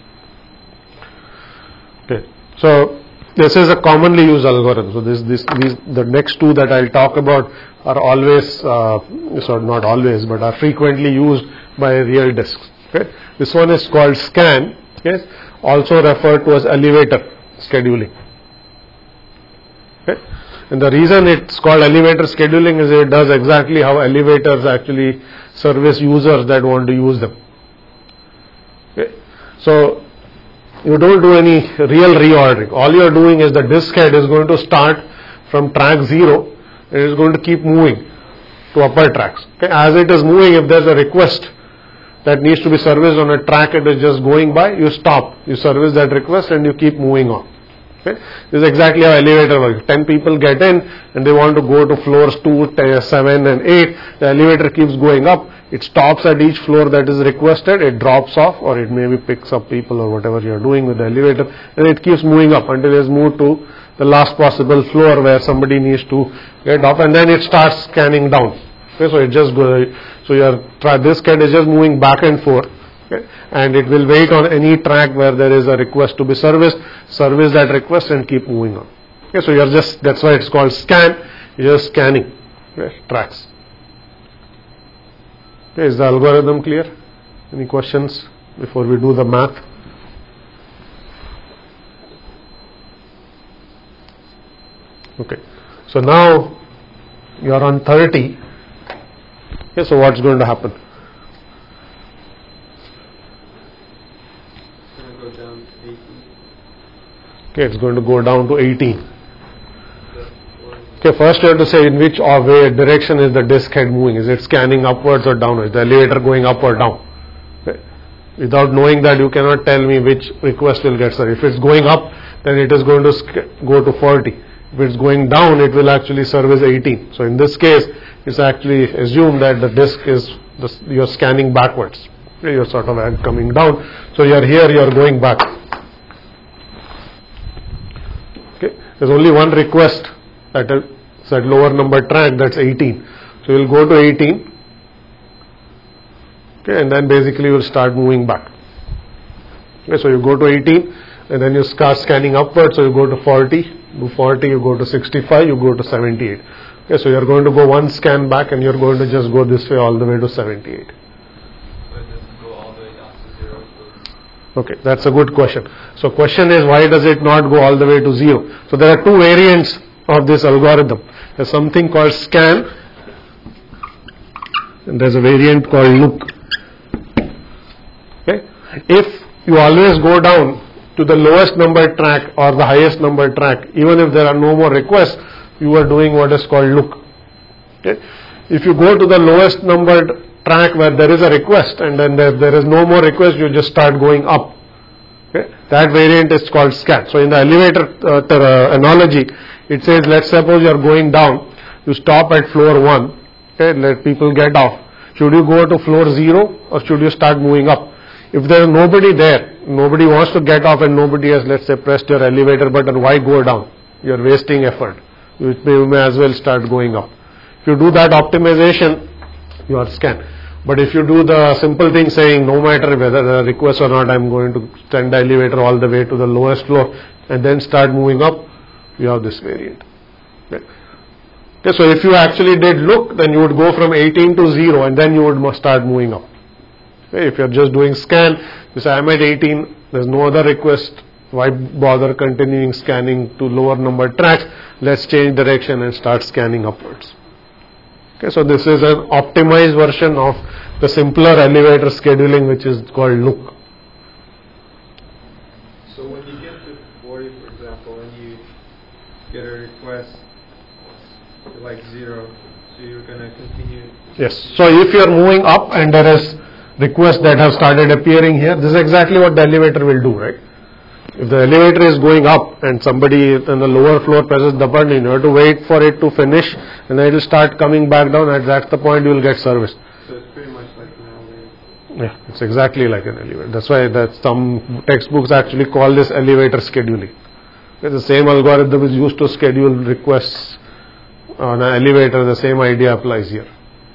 S2: Okay, so this is a commonly used algorithm. So the next two that I'll talk about are always, so not always, but are frequently used by real disks. Okay, this one is called scan. Okay, also referred to as elevator scheduling. Okay. And the reason it's called elevator scheduling is it does exactly how elevators actually service users that want to use them. Okay. So you don't do any real reordering. All you are doing is the disk head is going to start from track 0 and it is going to keep moving to upper tracks. Okay. As it is moving, if there is a request that needs to be serviced on a track it is just going by, you stop, you service that request and you keep moving on. Okay. This is exactly how elevator works. 10 people get in and they want to go to floors 2, 7 and 8. The elevator keeps going up. It stops at each floor that is requested. It drops off or it maybe picks up people or whatever you are doing with the elevator. And it keeps moving up until it has moved to the last possible floor where somebody needs to get off. And then it starts scanning down. Okay. So it just goes. So this cat is just moving back and forth. Okay. And it will wait on any track where there is a request to be serviced, service that request and keep moving on. Okay, so you're just, that's why it's called scan, you're just scanning, okay, tracks. Okay, is the algorithm clear? Any questions before we do the math? Okay, so now you're on 30. Okay, so what's going to happen? Okay, it's going to go down to 18. Okay, first you have to say in which way direction is the disk head moving. Is it scanning upwards or downwards? The elevator going up or down? Okay. Without knowing that, you cannot tell me which request will get served. If it's going up, then it is going to go to 40. If it's going down, it will actually service 18. So in this case, it's actually assumed that the disk is, you're scanning backwards. Okay, you're sort of coming down. So you're here, you're going back. Okay, there's only one request at a lower number track, that's 18. So you'll go to 18. Okay, and then basically you'll start moving back. Okay, so you go to 18 and then you start scanning upwards, so you go to 40, do 40, you go to 65, you go to 78. Okay, so you're going to go one scan back and you're going to just go this way all the way to 78. Okay, that's a good question. So question is, why does it not go all the way to 0? So there are two variants of this algorithm. There's something called scan and there's a variant called look. Okay, if you always go down to the lowest numbered track or the highest numbered track, even if there are no more requests, you are doing what is called look. Okay, if you go to the lowest numbered track where there is a request and then there is no more request, you just start going up. Okay, that variant is called scan. So in the elevator analogy, it says, let's suppose you are going down, you stop at floor 1, okay, let people get off. Should you go to floor 0 or should you start moving up? If there is nobody there, nobody wants to get off and nobody has, let's say, pressed your elevator button, why go down? You are wasting effort. You may as well start going up. If you do that optimization, you are scan. But if you do the simple thing saying, no matter whether the request or not, I'm going to send the elevator all the way to the lowest floor and then start moving up, you have this variant. Okay. Okay, so if you actually did look, then you would go from 18 to 0 and then you would start moving up. Okay, if you're just doing scan, you say, I'm at 18, there's no other request, Why bother continuing scanning to lower number tracks? Let's change direction and start scanning upwards. Okay, so this is an optimized version of the simpler elevator scheduling, which is called look.
S1: So when you get to 40, for example, and you get a request like 0, so you're going to continue.
S2: Yes. So if you are moving up and there is requests that have started appearing here, this is exactly what the elevator will do, right? If the elevator is going up and somebody in the lower floor presses the button, you have to wait for it to finish and then it will start coming back down. At that's the point you will get service.
S1: So it's pretty much like an elevator.
S2: Yeah, it's exactly like an elevator. That's why that some textbooks actually call this elevator scheduling. The same algorithm is used to schedule requests on an elevator. The same idea applies here.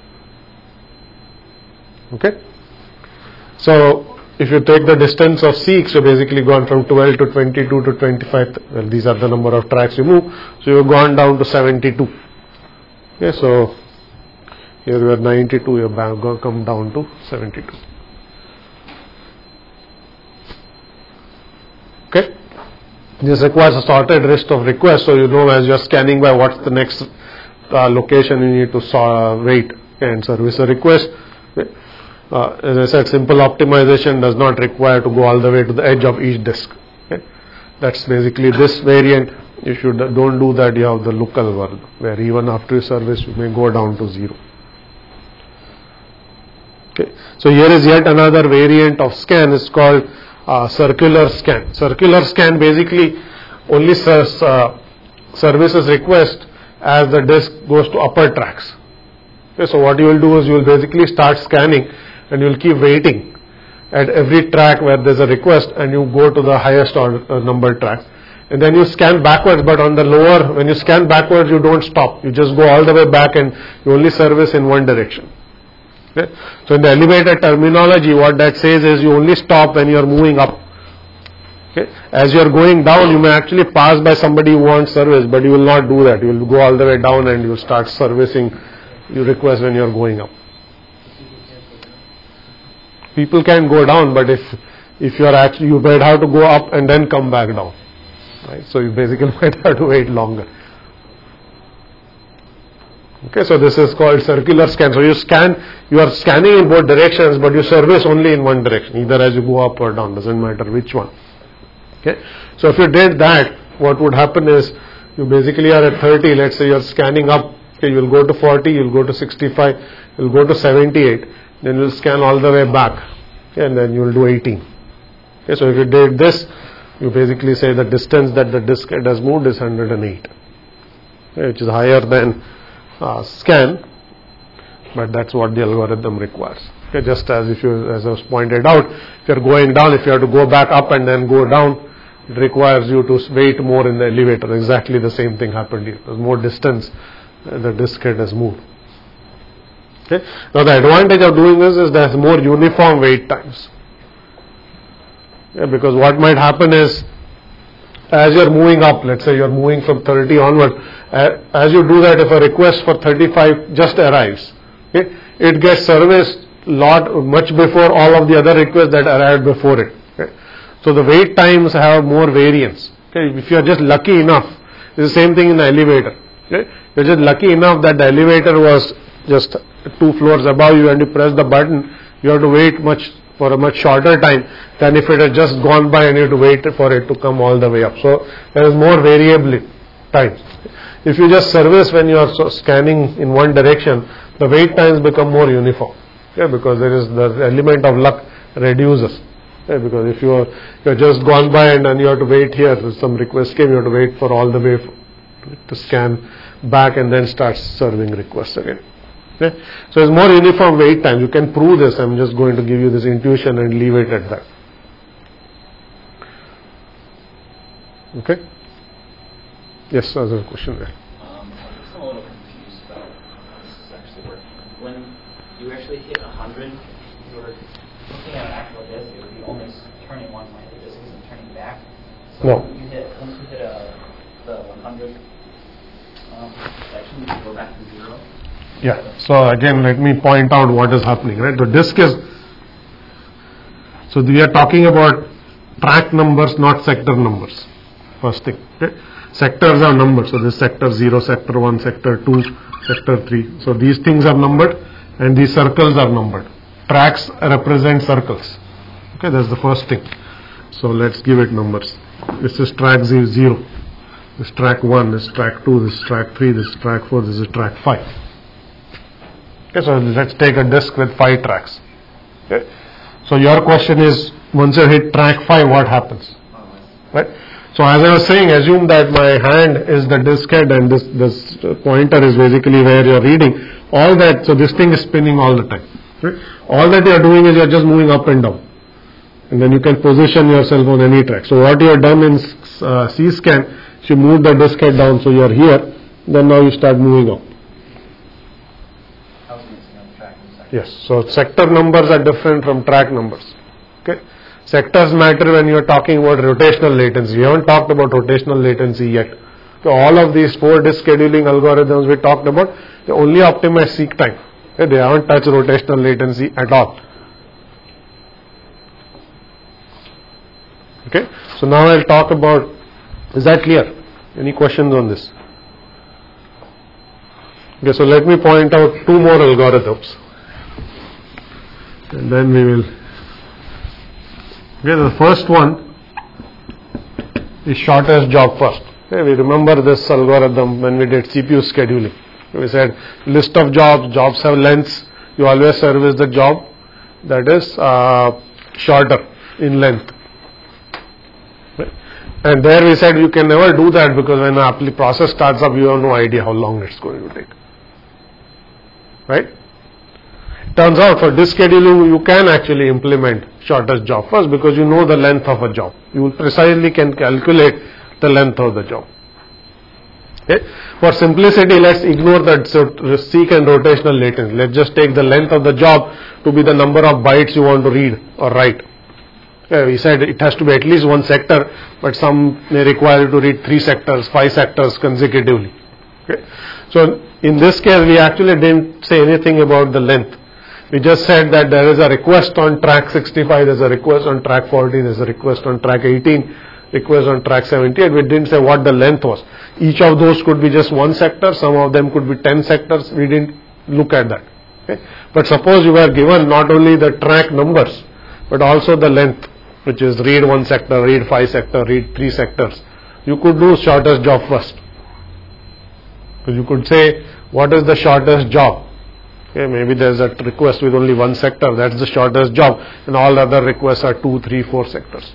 S2: Okay. So if you take the distance of Seek, so basically gone from 12 to 22 to 25, well, these are the number of tracks you move, so you've gone down to 72. Okay, so here we are 92, you're going to come down to 72. Okay, this requires a sorted list of requests, so you know as you're scanning by what's the next location you need to wait and service a request. Okay. As I said, simple optimization does not require to go all the way to the edge of each disk. Okay? That's basically this variant. You should don't do that. You have the look algorithm, where even after you service, you may go down to 0. Okay. So here is yet another variant of scan. It's called circular scan. Circular scan basically only services request as the disk goes to upper tracks. Okay. So what you will do is you will basically start scanning. And you will keep waiting at every track where there is a request and you go to the highest number tracks. And then you scan backwards, but on the lower, when you scan backwards, you don't stop. You just go all the way back and you only service in one direction. Okay? So in the elevator terminology, what that says is you only stop when you are moving up. Okay? As you are going down, you may actually pass by somebody who wants service, but you will not do that. You will go all the way down and you will start servicing your request when you are going up. People can go down, but if you are actually, you might have to go up and then come back down, right? So you basically might have to wait longer. Okay, so this is called circular scan. So you are scanning in both directions, but you service only in one direction, either as you go up or down, doesn't matter which one. Okay, so if you did that, what would happen is you basically are at 30. Let's say you are scanning up. Okay, you will go to 40, you will go to 65, you will go to 78. Then you will scan all the way back, okay, and then you will do 18. Okay, so if you did this, you basically say the distance that the disk has moved is 108, okay, which is higher than scan, but that's what the algorithm requires. Okay, just as as I was pointed out, if you are going down, if you have to go back up and then go down, it requires you to wait more in the elevator. Exactly the same thing happened here. There's more distance, the disk has moved. Okay. Now the advantage of doing this is there's more uniform wait times. Yeah, because what might happen is as you are moving up, let's say you are moving from 30 onward, as you do that, if a request for 35 just arrives, okay, it gets serviced much before all of the other requests that arrived before it. Okay. So the wait times have more variance. Okay. If you are just lucky enough, it's the same thing in the elevator. Okay. You're just lucky enough that the elevator was just 2 floors above you and you press the button, you have to wait for a much shorter time than if it had just gone by and you have to wait for it to come all the way up. So there is more variability time. If you just service when you are scanning in one direction, the wait times become more uniform. Okay, because there is the element of luck reduces. Okay, because if you are just gone by and then you have to wait here, some request came, you have to wait for all the way to scan back and then start serving requests again. Okay. So it's more uniform wait time. You can prove this. I'm just going to give you this intuition and leave it at that. Okay. Yes, there's a question there.
S7: I'm a little confused about how this is actually working. When you actually hit 100, you're looking at an actual disk. It would be only turning one way. The disk isn't turning back. So
S2: No.
S7: once you hit the 100 section, you go back to 0.
S2: Yeah. So again, let me point out what is happening. Right. The disk is. So we are talking about track numbers, not sector numbers. First thing. Okay? Sectors are numbered. So this sector 0, sector 1, sector 2, sector 3. So these things are numbered and these circles are numbered. Tracks represent circles. Okay, that's the first thing. So let's give it numbers. This is track 0, this is track 1, this is track 2, this is track 3, this is track 4, this is track 5. Okay, so let's take a disc with 5 tracks. Okay. So your question is, once you hit track 5, what happens? Right? So as I was saying, assume that my hand is the disk head and this pointer is basically where you are reading. All that, so this thing is spinning all the time. Right? All that you are doing is you are just moving up and down. And then you can position yourself on any track. So what you have done in C-scan, if you move the disk head down, so you are here, then now you start moving up. Yes, so sector numbers are different from track numbers. Okay, sectors matter when you are talking about rotational latency. We haven't talked about rotational latency yet. So all of these 4 disk scheduling algorithms we talked about, they only optimize seek time. Okay, they haven't touched rotational latency at all. Okay, so now I'll talk about, is that clear? Any questions on this? Okay, so let me point out 2 more algorithms. And then we will. Okay, the first one is shortest job first. Okay, we remember this algorithm when we did CPU scheduling. We said list of jobs, jobs have lengths, you always service the job that is shorter in length. Right? And there we said you can never do that because when the process starts up, you have no idea how long it's going to take. Right? Turns out for disk scheduling you can actually implement shortest job first because you know the length of a job. You precisely can calculate the length of the job. Okay. For simplicity, let's ignore that seek and rotational latency. Let's just take the length of the job to be the number of bytes you want to read or write. We said it has to be at least 1 sector, but some may require you to read 3 sectors, 5 sectors consecutively. Okay. So in this case, we actually didn't say anything about the length. We just said that there is a request on track 65, there is a request on track 40, there is a request on track 18, request on track 78. We didn't say what the length was. Each of those could be just 1 sector, some of them could be 10 sectors. We didn't look at that. Okay? But suppose you were given not only the track numbers, but also the length, which is read 1 sector, read 5 sector, read 3 sectors. You could do shortest job first. So you could say, what is the shortest job? Okay, maybe there is a request with only 1 sector, that's the shortest job, and all other requests are 2, 3, 4 sectors.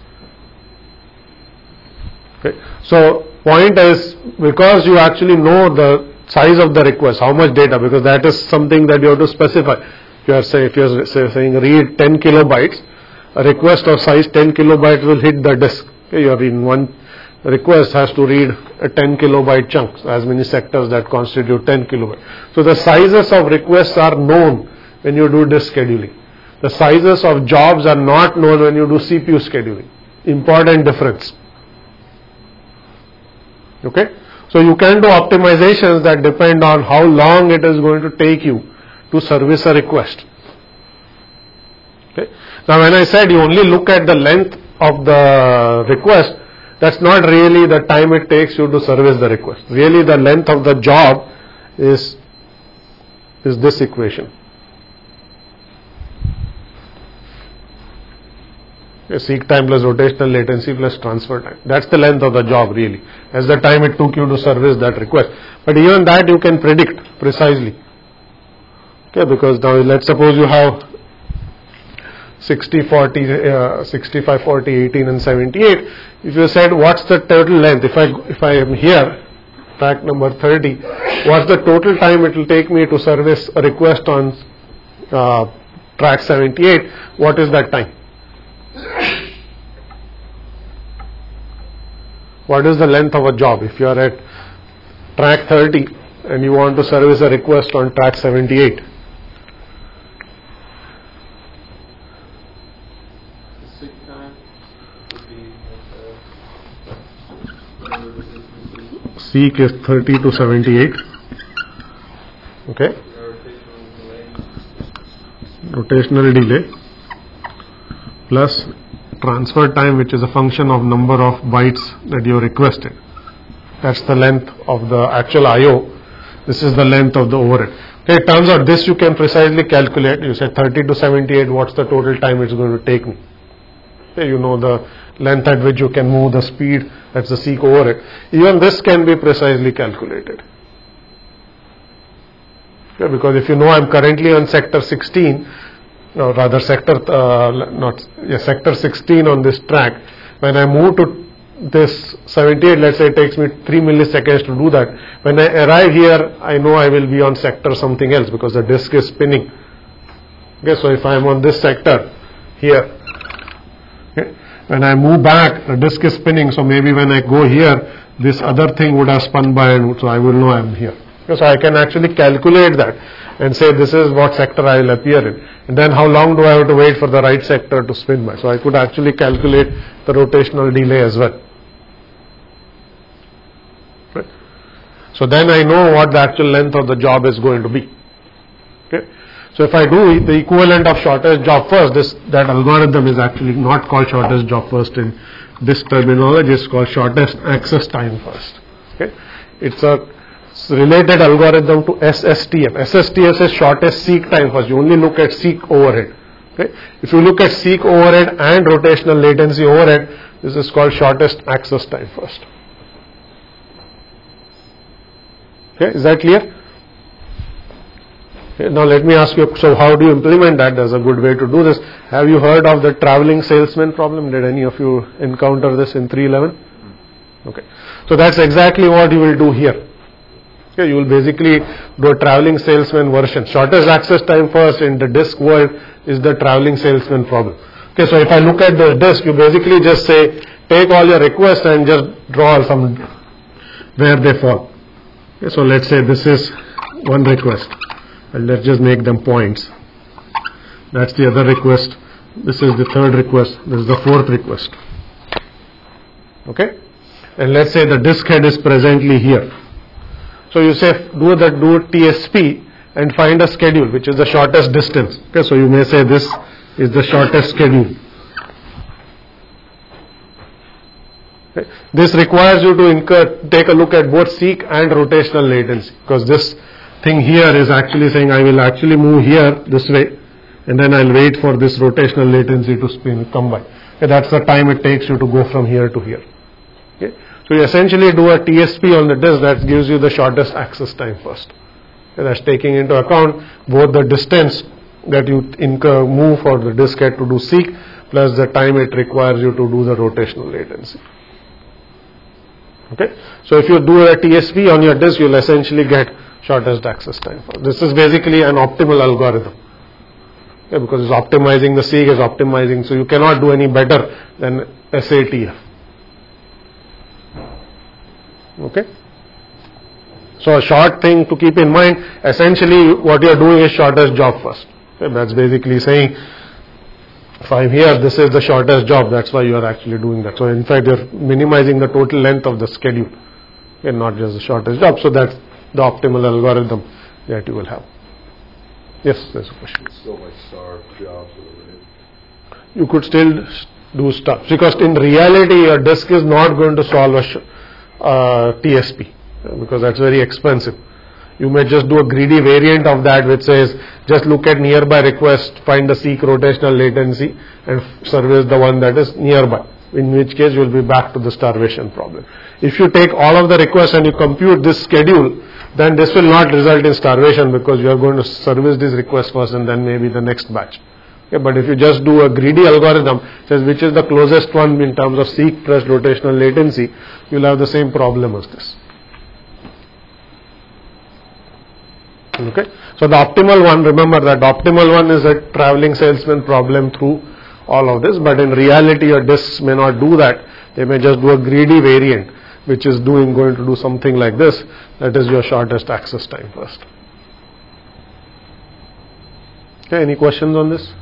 S2: Okay. So point is, because you actually know the size of the request, how much data, because that is something that you have to specify. If you are saying read 10 kilobytes, a request of size 10 kilobytes will hit the disk. Okay, you are in one request has to read a 10 kilobyte chunk, as many sectors that constitute 10 kilobytes. So the sizes of requests are known when you do disk scheduling. The sizes of jobs are not known when you do CPU scheduling. Important difference. Okay? So you can do optimizations that depend on how long it is going to take you to service a request. Okay? Now when I said you only look at the length of the request, that's not really the time it takes you to service the request. Really the length of the job is this equation. Seek time plus rotational latency plus transfer time. That's the length of the job really. That's the time it took you to service that request. But even that you can predict precisely. Okay, because now let's suppose you have 60, 40, 65, 40, 18 and 78. If you said what's the total length, if I am here, track number 30, what's the total time it will take me to service a request on track 78, what is that time? What is the length of a job? If you are at track 30 and you want to service a request on track 78. Seek is 30 to 78. Okay. Rotational delay plus transfer time, which is a function of number of bytes that you requested. That's the length of the actual I/O. This is the length of the overhead. Okay, it turns out this you can precisely calculate. You said 30 to 78, what's the total time it's going to take me? Okay, you know the length at which you can move, the speed, that's the seek overhead. Even this can be precisely calculated. Okay, because if you know I'm currently on sector 16, or rather sector 16 on this track, when I move to this 78, let's say it takes me 3 milliseconds to do that. When I arrive here, I know I will be on sector something else because the disk is spinning. Okay, so if I am on this sector here, okay, when I move back, the disk is spinning, so maybe when I go here, this other thing would have spun by, and so I will know I am here. Okay, so I can actually calculate that and say this is what sector I will appear in. And then how long do I have to wait for the right sector to spin by? So I could actually calculate the rotational delay as well. Right. So then I know what the actual length of the job is going to be. Okay. So if I do the equivalent of shortest job first, that algorithm is actually not called shortest job first in this terminology, it's called shortest access time first. Okay. It's a related algorithm to SSTF. SSTF is shortest seek time first. You only look at seek overhead. Okay. If you look at seek overhead and rotational latency overhead, this is called shortest access time first. Okay, is that clear? Okay, now let me ask you, so how do you implement that? There's a good way to do this. Have you heard of the traveling salesman problem? Did any of you encounter this in 311? Okay, so that's exactly what you will do here. Okay, you will basically do a traveling salesman version. Shortest access time first in the disk world is the traveling salesman problem. Okay, so if I look at the disk, you basically just say, take all your requests and just draw some where they fall. Okay, so let's say this is one request, and let's just make them points. That's the other request. This is the third request. This is the fourth request. Okay, and let's say the disk head is presently here. So you say do TSP and find a schedule which is the shortest distance. Okay, so you may say this is the shortest schedule. Okay. This requires you to take a look at both seek and rotational latency, because this thing here is actually saying I will actually move here this way, and then I'll wait for this rotational latency to come by. Okay, that's the time it takes you to go from here to here. Okay. So you essentially do a TSP on the disk that gives you the shortest access time first. Okay, that's taking into account both the distance that you move for the disk head to do seek plus the time it requires you to do the rotational latency. Okay, so if you do a TSP on your disk, you'll essentially get shortest access time first. This is basically an optimal algorithm. Okay, because it's optimizing the seek, is optimizing, so you cannot do any better than SATF. Okay, so a short thing to keep in mind, essentially what you are doing is shortest job first. Okay, that's basically saying if I'm here, this is the shortest job, that's why you are actually doing that. So in fact you're minimizing the total length of the schedule and not just the shortest job. So that's the optimal algorithm that you will have. Yes, there's a question.
S8: Still like star jobs, right?
S2: You could still do stuff, because in reality your disk is not going to solve a TSP, because that's very expensive. You may just do a greedy variant of that which says just look at nearby request, find the seek rotational latency and service the one that is nearby, in which case you will be back to the starvation problem. If you take all of the requests and you compute this schedule, then this will not result in starvation, because you are going to service this request first and then maybe the next batch. Okay, but if you just do a greedy algorithm, says which is the closest one in terms of seek plus rotational latency, you will have the same problem as this. Okay, so the optimal one, remember that optimal one is a traveling salesman problem through all of this, but in reality your disks may not do that. They may just do a greedy variant which is going to do something like this, that is your shortest access time first. Okay, any questions on this?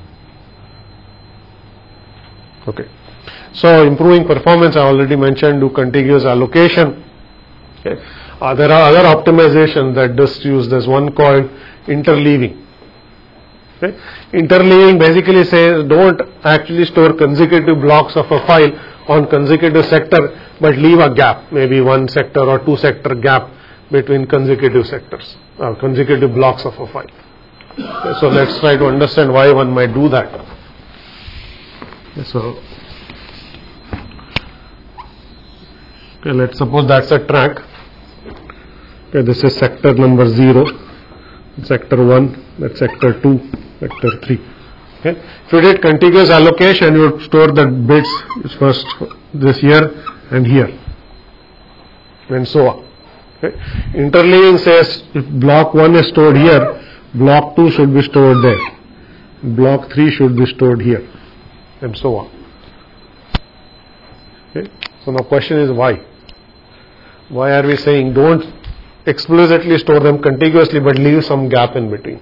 S2: Okay, so improving performance, I already mentioned, do contiguous allocation. Okay. There are other optimizations that disks use. There's one called interleaving. Okay? Interleaving basically says don't actually store consecutive blocks of a file on consecutive sector, but leave a gap, maybe 1 sector or 2 sector gap between consecutive sectors or consecutive blocks of a file. Okay, so let's try to understand why one might do that. Okay, so let's suppose that's a track. Okay, this is sector number 0, sector 1, that's sector 2, sector 3. Okay. If you did contiguous allocation, you would store the bits first this here and here, and so on. Okay. Interleaving says if block 1 is stored here, block 2 should be stored there, block 3 should be stored here, and so on. Okay. So now question is why? Why are we saying don't explicitly store them contiguously but leave some gap in between?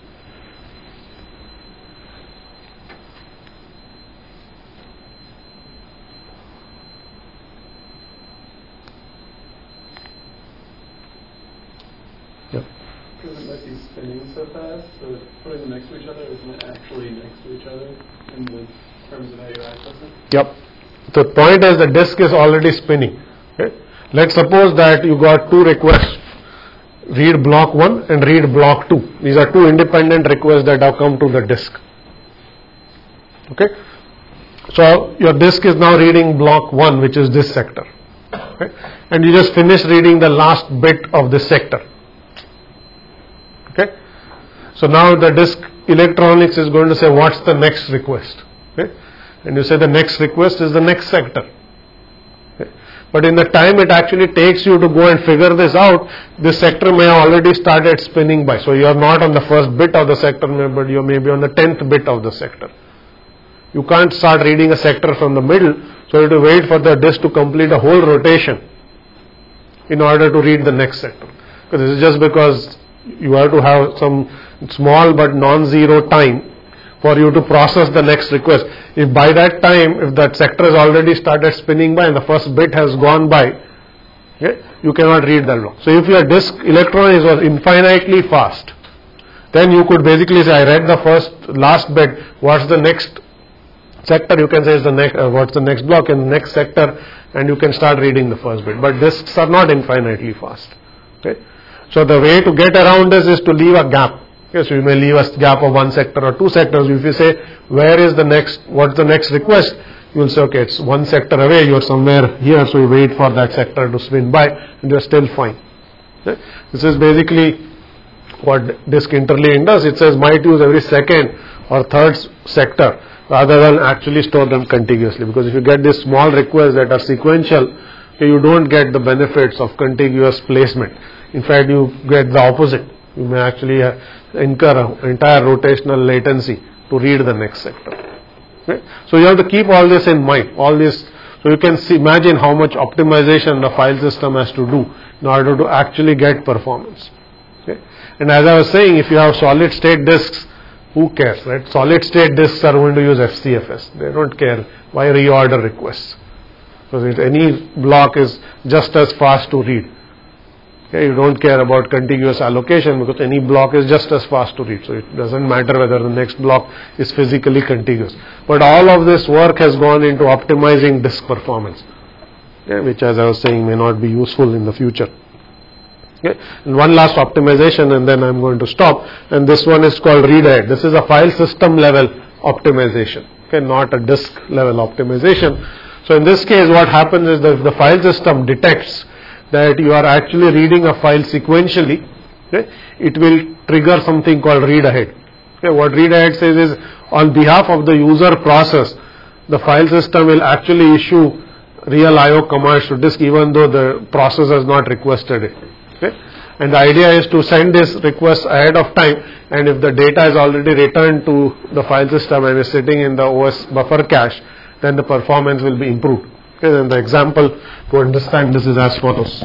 S3: Because it might be spinning so fast, so putting them next to each other isn't it actually next to each other in the terms of how you access it?
S2: Yep. The point is the disk is already spinning. Okay. Let's suppose that you got 2 requests, read block 1 and read block 2. These are 2 independent requests that have come to the disk. Okay. So your disk is now reading block 1, which is this sector. Okay. And you just finished reading the last bit of this sector. Okay. So now the disk electronics is going to say what's the next request. Okay. And you say the next request is the next sector. Okay. But in the time it actually takes you to go and figure this out, this sector may have already started spinning by. So you are not on the first bit of the sector, but you may be on the 10th bit of the sector. You can't start reading a sector from the middle, so you have to wait for the disk to complete a whole rotation in order to read the next sector. Because this is just because you have to have some small but non-zero time for you to process the next request. If by that time, if that sector has already started spinning by and the first bit has gone by, okay, you cannot read that block. So if your disk electronics was infinitely fast, then you could basically say, I read the last bit, what's the next sector? You can say is the next, what's the next block in the next sector, and you can start reading the first bit. But disks are not infinitely fast. Okay. So the way to get around this is to leave a gap. Okay, so you may leave a gap of 1 sector or 2 sectors. If you say, where is the next, what's the next request? You will say, okay, it's 1 sector away, you're somewhere here, so you wait for that sector to spin by, and you're still fine. Okay? This is basically what disk interleaving does. It says might use every second or third sector rather than actually store them contiguously. Because if you get these small requests that are sequential, you don't get the benefits of contiguous placement. In fact, you get the opposite. You may actually incur an entire rotational latency to read the next sector. Okay? So you have to keep all this in mind. All this, so you can imagine how much optimization the file system has to do in order to actually get performance. Okay? And as I was saying, if you have solid state disks, who cares, right? Solid state disks are going to use FCFS. They don't care why reorder requests, because any block is just as fast to read. Okay, you don't care about contiguous allocation because any block is just as fast to read. So it doesn't matter whether the next block is physically contiguous. But all of this work has gone into optimizing disk performance, okay, which, as I was saying, may not be useful in the future. Okay. And one last optimization, and then I'm going to stop. And this one is called read ahead. This is a file system level optimization, okay, not a disk level optimization. So in this case, what happens is that the file system detects that you are actually reading a file sequentially, okay, it will trigger something called read ahead. Okay, what read ahead says is, on behalf of the user process, the file system will actually issue real IO commands to disk even though the process has not requested it. Okay? And the idea is to send this request ahead of time, and if the data is already returned to the file system and is sitting in the OS buffer cache, then the performance will be improved. Okay, then the example to understand this is as follows.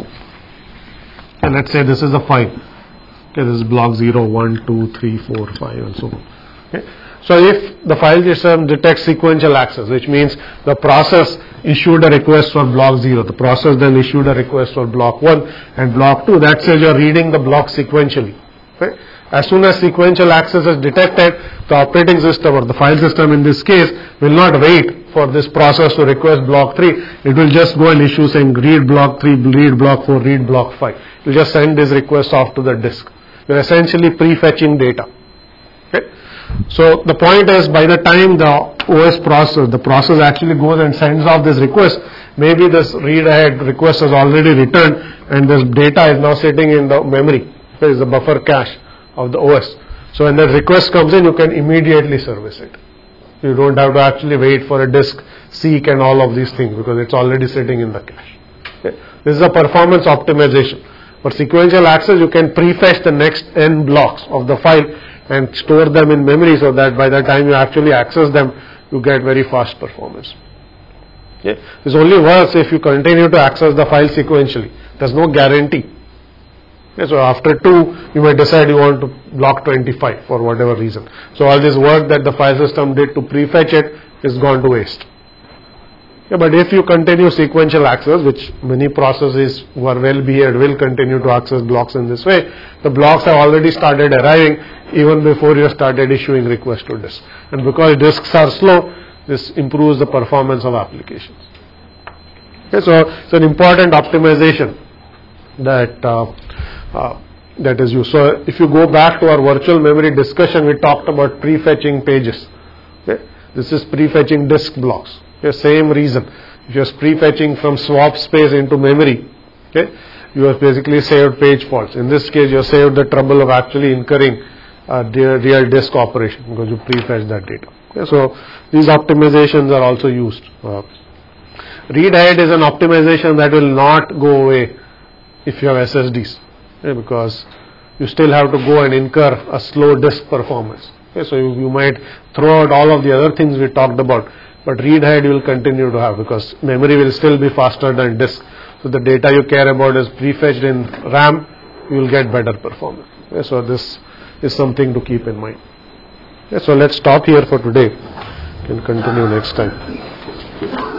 S2: And let's say this is a file. Okay, this is block 0, 1, 2, 3, 4, 5 and so on. Okay. So if the file system detects sequential access, which means the process issued a request for block 0, the process then issued a request for block 1 and block 2, that says you're reading the block sequentially. Okay. As soon as sequential access is detected, the operating system or the file system in this case will not wait for this process to request block 3. It will just go and issue saying read block 3, read block 4, read block 5. It will just send this request off to the disk. You are essentially prefetching data. Okay? So the point is, by the time the OS process, the process actually goes and sends off this request, maybe this read ahead request has already returned and this data is now sitting in the memory. There is the buffer cache of the OS. So when the request comes in, you can immediately service it. You don't have to actually wait for a disk seek and all of these things because it's already sitting in the cache. Okay? This is a performance optimization. For sequential access, you can prefetch the next n blocks of the file and store them in memory so that by the time you actually access them, you get very fast performance. Okay? This only works if you continue to access the file sequentially. There's no guarantee. Okay, so after 2, you may decide you want to block 25 for whatever reason. So all this work that the file system did to prefetch it is gone to waste. Okay, but if you continue sequential access, which many processes who are well behaved will continue to access blocks in this way, the blocks have already started arriving even before you started issuing requests to disk. And because disks are slow, this improves the performance of applications. Okay, so it's an important optimization that is used. So if you go back to our virtual memory discussion, we talked about prefetching pages. Okay? This is prefetching disk blocks. Okay? Same reason. If you are prefetching from swap space into memory, okay, you have basically saved page faults. In this case, you have saved the trouble of actually incurring the real disk operation because you prefetch that data. Okay? So these optimizations are also used. Read ahead is an optimization that will not go away if you have SSDs. Okay, because you still have to go and incur a slow disk performance. Okay, so you might throw out all of the other things we talked about, but read ahead you will continue to have because memory will still be faster than disk. So the data you care about is prefetched in RAM, you will get better performance. Okay, so this is something to keep in mind. Okay, so let's stop here for today and continue next time.